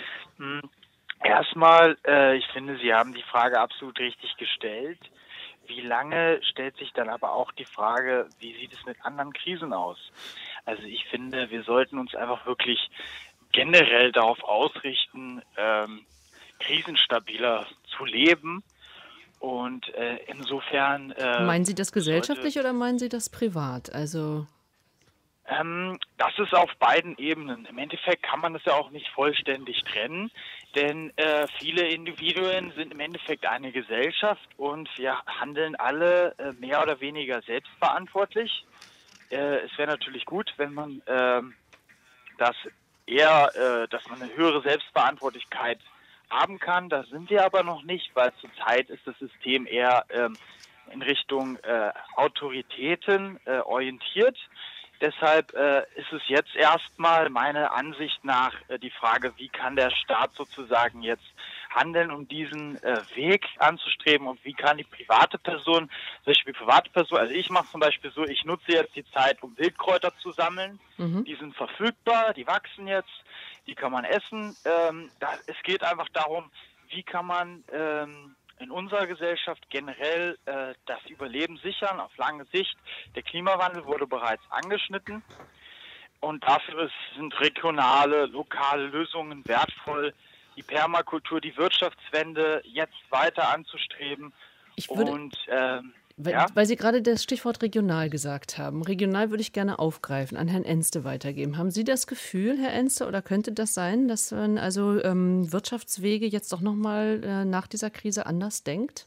Erstmal, äh, ich finde, Sie haben die Frage absolut richtig gestellt. Wie lange, stellt sich dann aber auch die Frage, wie sieht es mit anderen Krisen aus? Also ich finde, wir sollten uns einfach wirklich generell darauf ausrichten, ähm, krisenstabiler zu leben. Und äh, insofern... Äh, meinen Sie das gesellschaftlich sollte, oder meinen Sie das privat? Also ähm, das ist auf beiden Ebenen. Im Endeffekt kann man das ja auch nicht vollständig trennen, denn äh, viele Individuen sind im Endeffekt eine Gesellschaft und wir handeln alle äh, mehr oder weniger selbstverantwortlich. Äh, es wäre natürlich gut, wenn man äh, das eher, äh, dass man eine höhere Selbstverantwortlichkeit haben kann. Das sind wir aber noch nicht, weil zurzeit ist das System eher ähm, in Richtung äh, Autoritäten äh, orientiert. Deshalb äh, ist es jetzt erstmal meiner Ansicht nach äh, die Frage, wie kann der Staat sozusagen jetzt handeln, um diesen äh, Weg anzustreben und wie kann die private Person, zum Beispiel private Person, also ich mache zum Beispiel so, ich nutze jetzt die Zeit, um Wildkräuter zu sammeln. Mhm. Die sind verfügbar, die wachsen jetzt. Die kann man essen. Ähm, da, es geht einfach darum, wie kann man ähm, in unserer Gesellschaft generell äh, das Überleben sichern auf lange Sicht. Der Klimawandel wurde bereits angeschnitten und dafür ist, sind regionale, lokale Lösungen wertvoll. Die Permakultur, die Wirtschaftswende jetzt weiter anzustreben. Ich würde und ähm, Weil, ja? weil Sie gerade das Stichwort regional gesagt haben. Regional würde ich gerne aufgreifen, an Herrn Enste weitergeben. Haben Sie das Gefühl, Herr Enste, oder könnte das sein, dass man also ähm, Wirtschaftswege jetzt doch nochmal äh, nach dieser Krise anders denkt?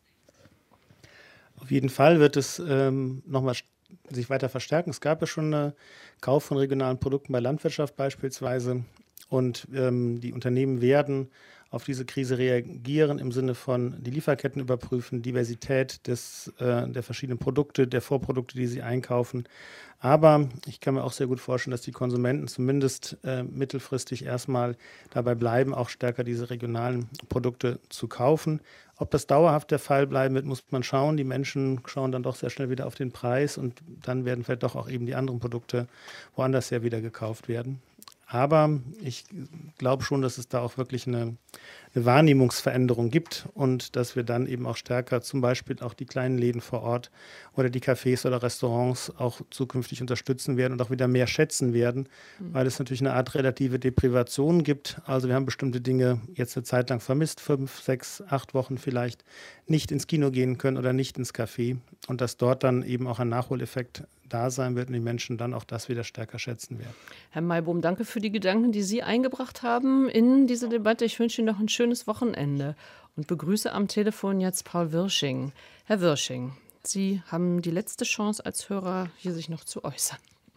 Auf jeden Fall wird es ähm, nochmal sich weiter verstärken. Es gab ja schon einen Kauf von regionalen Produkten bei Landwirtschaft beispielsweise. Und ähm, die Unternehmen werden auf diese Krise reagieren im Sinne von die Lieferketten überprüfen, Diversität des, äh, der verschiedenen Produkte, der Vorprodukte, die sie einkaufen. Aber ich kann mir auch sehr gut vorstellen, dass die Konsumenten zumindest äh, mittelfristig erstmal dabei bleiben, auch stärker diese regionalen Produkte zu kaufen. Ob das dauerhaft der Fall bleiben wird, muss man schauen. Die Menschen schauen dann doch sehr schnell wieder auf den Preis und dann werden vielleicht doch auch eben die anderen Produkte woanders her wieder gekauft werden. Aber ich glaube schon, dass es da auch wirklich eine, eine Wahrnehmungsveränderung gibt und dass wir dann eben auch stärker zum Beispiel auch die kleinen Läden vor Ort oder die Cafés oder Restaurants auch zukünftig unterstützen werden und auch wieder mehr schätzen werden, mhm. weil es natürlich eine Art relative Deprivation gibt. Also wir haben bestimmte Dinge jetzt eine Zeit lang vermisst, fünf, sechs, acht Wochen vielleicht nicht ins Kino gehen können oder nicht ins Café und dass dort dann eben auch ein Nachholeffekt da sein wird und die Menschen dann auch das wieder stärker schätzen werden. Herr Maibohm, danke für die Gedanken, die Sie eingebracht haben in diese Debatte. Ich wünsche Ihnen noch ein schönes Wochenende und begrüße am Telefon jetzt Paul Wirsching. Herr Wirsching, Sie haben die letzte Chance als Hörer, hier sich noch zu äußern.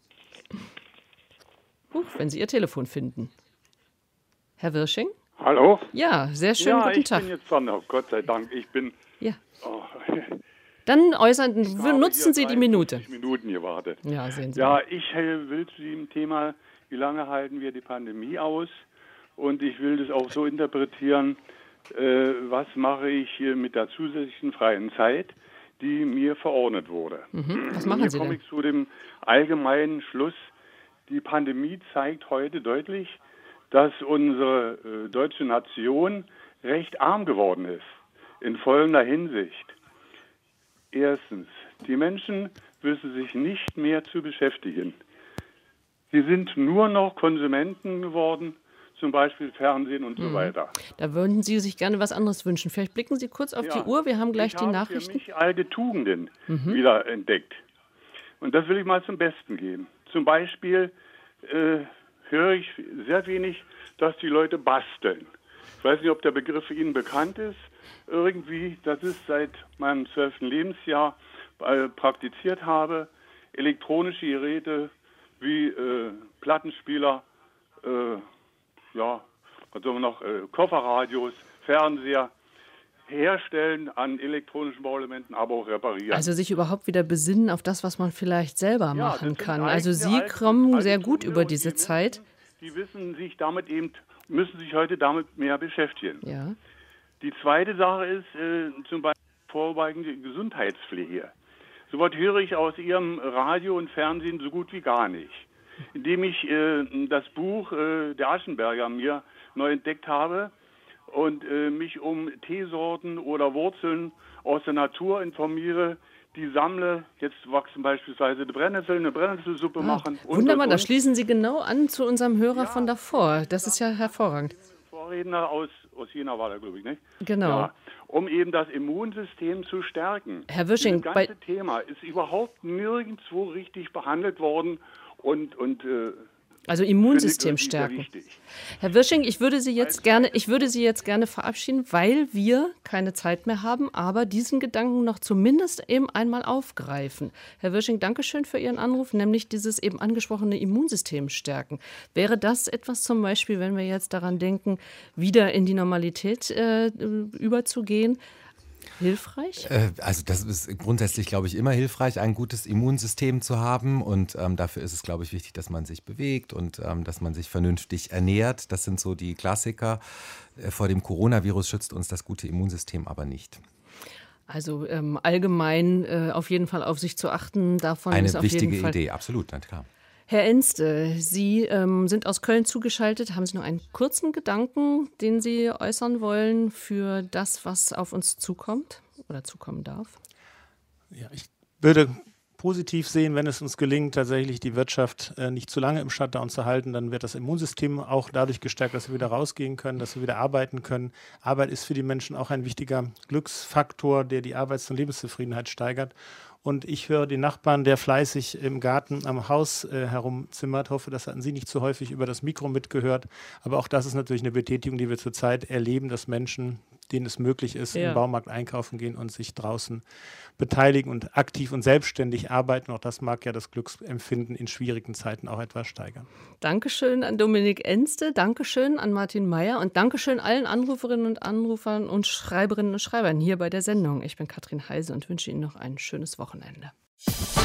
Huch, wenn Sie Ihr Telefon finden. Herr Wirsching? Hallo? Ja, sehr schönen ja, guten ich Tag. bin jetzt dran, oh Gott sei Dank. Ich bin... Ja. Oh. Dann äußern, nutzen Sie die Minute. Minuten gewartet. Ja, sehen Sie. Ja, ich will zu dem Thema, wie lange halten wir die Pandemie aus? Und ich will das auch so interpretieren, äh, was mache ich mit der zusätzlichen freien Zeit, die mir verordnet wurde. Mhm. Was machen Hier Sie denn? komme ich zu dem allgemeinen Schluss, die Pandemie zeigt heute deutlich, dass unsere äh, deutsche Nation recht arm geworden ist, in folgender Hinsicht. Erstens, die Menschen wissen sich nicht mehr zu beschäftigen. Sie sind nur noch Konsumenten geworden, zum Beispiel Fernsehen und so Mhm. weiter. Da würden Sie sich gerne was anderes wünschen. Vielleicht blicken Sie kurz auf Ja, die Uhr. Wir haben gleich ich die habe Nachrichten. für mich alte Tugenden Mhm. wieder entdeckt. Und das will ich mal zum Besten geben. Zum Beispiel äh, höre ich sehr wenig, dass die Leute basteln. Ich weiß nicht, ob der Begriff Ihnen bekannt ist. Irgendwie, das ist seit meinem zwölften Lebensjahr äh, praktiziert habe. Elektronische Geräte wie äh, Plattenspieler, äh, ja, was soll man noch, äh, Kofferradios, Fernseher, herstellen an elektronischen Bauelementen, aber auch reparieren. Also sich überhaupt wieder besinnen auf das, was man vielleicht selber Ja, machen das kann. sind Also eigene Sie alte- kommen alte sehr gut Tugenden über und diese die Zeit. Die wissen sich damit eben, müssen sich heute damit mehr beschäftigen. Ja. Die zweite Sache ist äh, zum Beispiel vorbeugende Gesundheitspflege. So was höre ich aus Ihrem Radio und Fernsehen so gut wie gar nicht. Indem ich äh, das Buch äh, der Aschenberger mir neu entdeckt habe und äh, mich um Teesorten oder Wurzeln aus der Natur informiere, die sammle. Jetzt wachsen beispielsweise die Brennnessel, eine Brennnesselsuppe Ah, machen. Und, wunderbar, und, da und. schließen Sie genau an zu unserem Hörer von davor. Das ist ja hervorragend. Vorredner aus, aus Jena war der, glaube ich, nicht? Genau. Ja, um eben das Immunsystem zu stärken. Herr Wirsching, das bei- ganze Thema ist überhaupt nirgendwo richtig behandelt worden und, und äh, Also finde ich Immunsystem irgendwie sehr stärken. wichtig. Herr Wirsching, ich würde Sie jetzt gerne, ich würde Sie jetzt gerne verabschieden, weil wir keine Zeit mehr haben, aber diesen Gedanken noch zumindest eben einmal aufgreifen. Herr Wirsching, danke schön für Ihren Anruf, nämlich dieses eben angesprochene Immunsystem stärken. Wäre das etwas zum Beispiel, wenn wir jetzt daran denken, wieder in die Normalität äh, überzugehen, hilfreich? Äh, Also das ist grundsätzlich, glaube ich, immer hilfreich, ein gutes Immunsystem zu haben. Und ähm, dafür ist es, glaube ich, wichtig, dass man sich bewegt und ähm, dass man sich vernünftig ernährt. Das sind so die Klassiker. Äh, vor dem Coronavirus schützt uns das gute Immunsystem aber nicht. Also ähm, allgemein äh, auf jeden Fall auf sich zu achten, davon Eine ist auf wichtige jeden Fall. Idee, absolut, na klar. Herr Enste, Sie ähm, sind aus Köln zugeschaltet. Haben Sie noch einen kurzen Gedanken, den Sie äußern wollen für das, was auf uns zukommt oder zukommen darf? Ja, ich würde positiv sehen, wenn es uns gelingt, tatsächlich die Wirtschaft äh, nicht zu lange im Shutdown zu halten, dann wird das Immunsystem auch dadurch gestärkt, dass wir wieder rausgehen können, dass wir wieder arbeiten können. Arbeit ist für die Menschen auch ein wichtiger Glücksfaktor, der die Arbeits- und Lebenszufriedenheit steigert. Und ich höre den Nachbarn, der fleißig im Garten am Haus äh, herumzimmert. Hoffe, das hatten Sie nicht zu häufig über das Mikro mitgehört. Aber auch das ist natürlich eine Betätigung, die wir zurzeit erleben, dass Menschen, denen es möglich ist, Ja. im Baumarkt einkaufen gehen und sich draußen beteiligen und aktiv und selbstständig arbeiten. Auch das mag ja das Glücksempfinden in schwierigen Zeiten auch etwas steigern. Dankeschön an Dominik Enste, Dankeschön an Martin Meyer und Dankeschön allen Anruferinnen und Anrufern und Schreiberinnen und Schreibern hier bei der Sendung. Ich bin Katrin Heise und wünsche Ihnen noch ein schönes Wochenende.